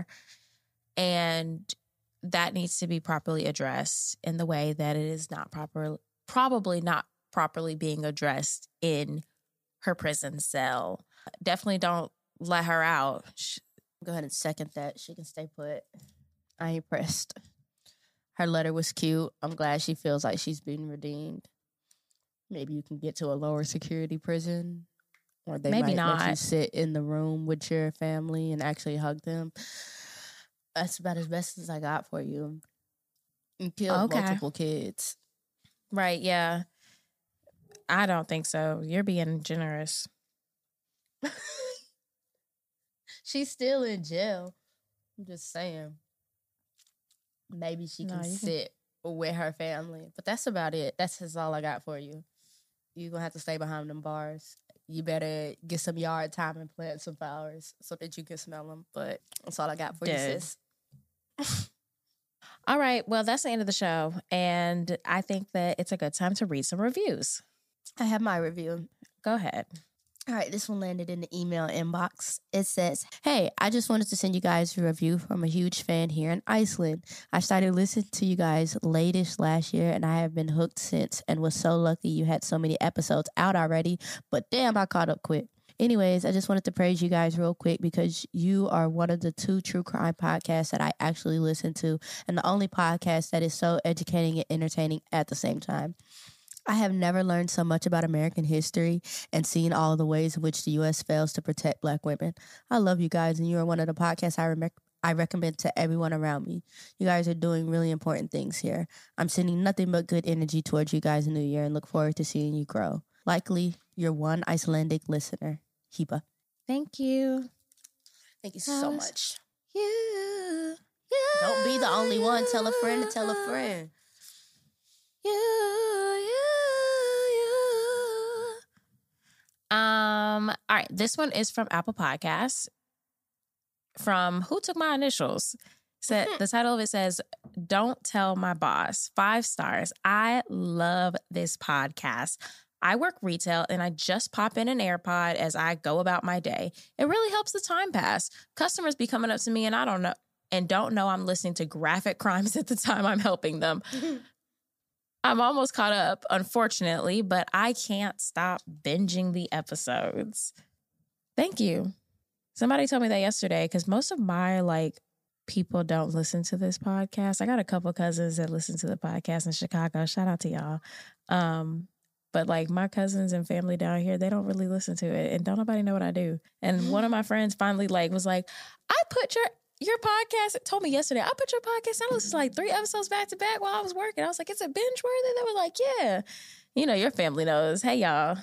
And that needs to be properly addressed in the way that it is not proper, probably not properly being addressed in her prison cell. Definitely don't let her out. Sh- Go ahead and second that. She can stay put. I ain't pressed. Her letter was cute. I'm glad she feels like she's been redeemed. Maybe you can get to a lower security prison, or they Maybe might let you not. sit in the room with your family and actually hug them. That's about as best as I got for you. You killed Okay. multiple kids. Right, yeah. I don't think so. You're being generous. She's still in jail. I'm just saying. Maybe she No, can you can- sit with her family. But that's about it. That's just all I got for you. You're going to have to stay behind them bars. You better get some yard time and plant some flowers so that you can smell them. But that's all I got for Dead. you, sis. All right, well, that's the end of the show. And I think that it's a good time to read some reviews. I have my review. Go ahead. All right, this one landed in the email inbox. It says, hey, I just wanted to send you guys a review from a huge fan here in Iceland. I started listening to you guys late-ish last year, and I have been hooked since and was so lucky you had so many episodes out already, but damn, I caught up quick. Anyways, I just wanted to praise you guys real quick because you are one of the two true crime podcasts that I actually listen to, and the only podcast that is so educating and entertaining at the same time. I have never learned so much about American history and seen all the ways in which the U S fails to protect Black women. I love you guys, and you are one of the podcasts I, re- I recommend to everyone around me. You guys are doing really important things here. I'm sending nothing but good energy towards you guys in the new year and look forward to seeing you grow. Likely, your one Icelandic listener, Hiba. Thank you. Thank you so much. You, you. Don't be the only one. Tell a friend to tell a friend. You, you, you. Um, all right, this one is from Apple Podcasts. From Who Took My Initials. Said the title of it says, Don't Tell My Boss. Five stars. I love this podcast. I work retail and I just pop in an AirPod as I go about my day. It really helps the time pass. Customers be coming up to me and I don't know and don't know I'm listening to graphic crimes at the time I'm helping them. I'm almost caught up, unfortunately, but I can't stop binging the episodes. Thank you. Somebody told me that yesterday because most of my, like, people don't listen to this podcast. I got a couple cousins that listen to the podcast in Chicago. Shout out to y'all. Um, but, like, my cousins and family down here, they don't really listen to it. And don't nobody know what I do. And one of my friends finally, like, was like, I put your your podcast, it told me yesterday, I put your podcast, I listened to, like, three episodes back to back while I was working. I was like, is it binge worthy? They were like, yeah. You know, your family knows. Hey, y'all.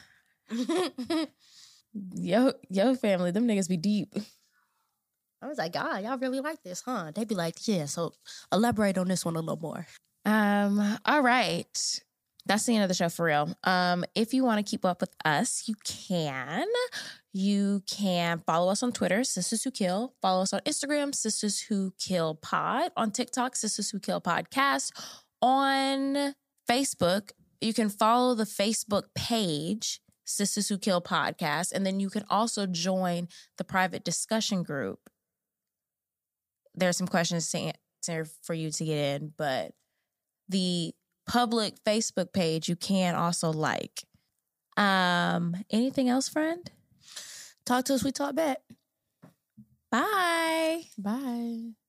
Yo, yo family, them niggas be deep. I was like, God, y'all really like this, huh? They be like, yeah, so elaborate on this one a little more. Um, all right. That's the end of the show for real. Um, if you want to keep up with us, you can. You can follow us on Twitter, Sisters Who Kill. Follow us on Instagram, Sisters Who Kill Pod. On TikTok, Sisters Who Kill Podcast. On Facebook, you can follow the Facebook page, Sisters Who Kill Podcast, and then you can also join the private discussion group. There are some questions to answer for you to get in, but the public Facebook page you can also like. Um, anything else, friend? Talk to us, we talk back. Bye. Bye.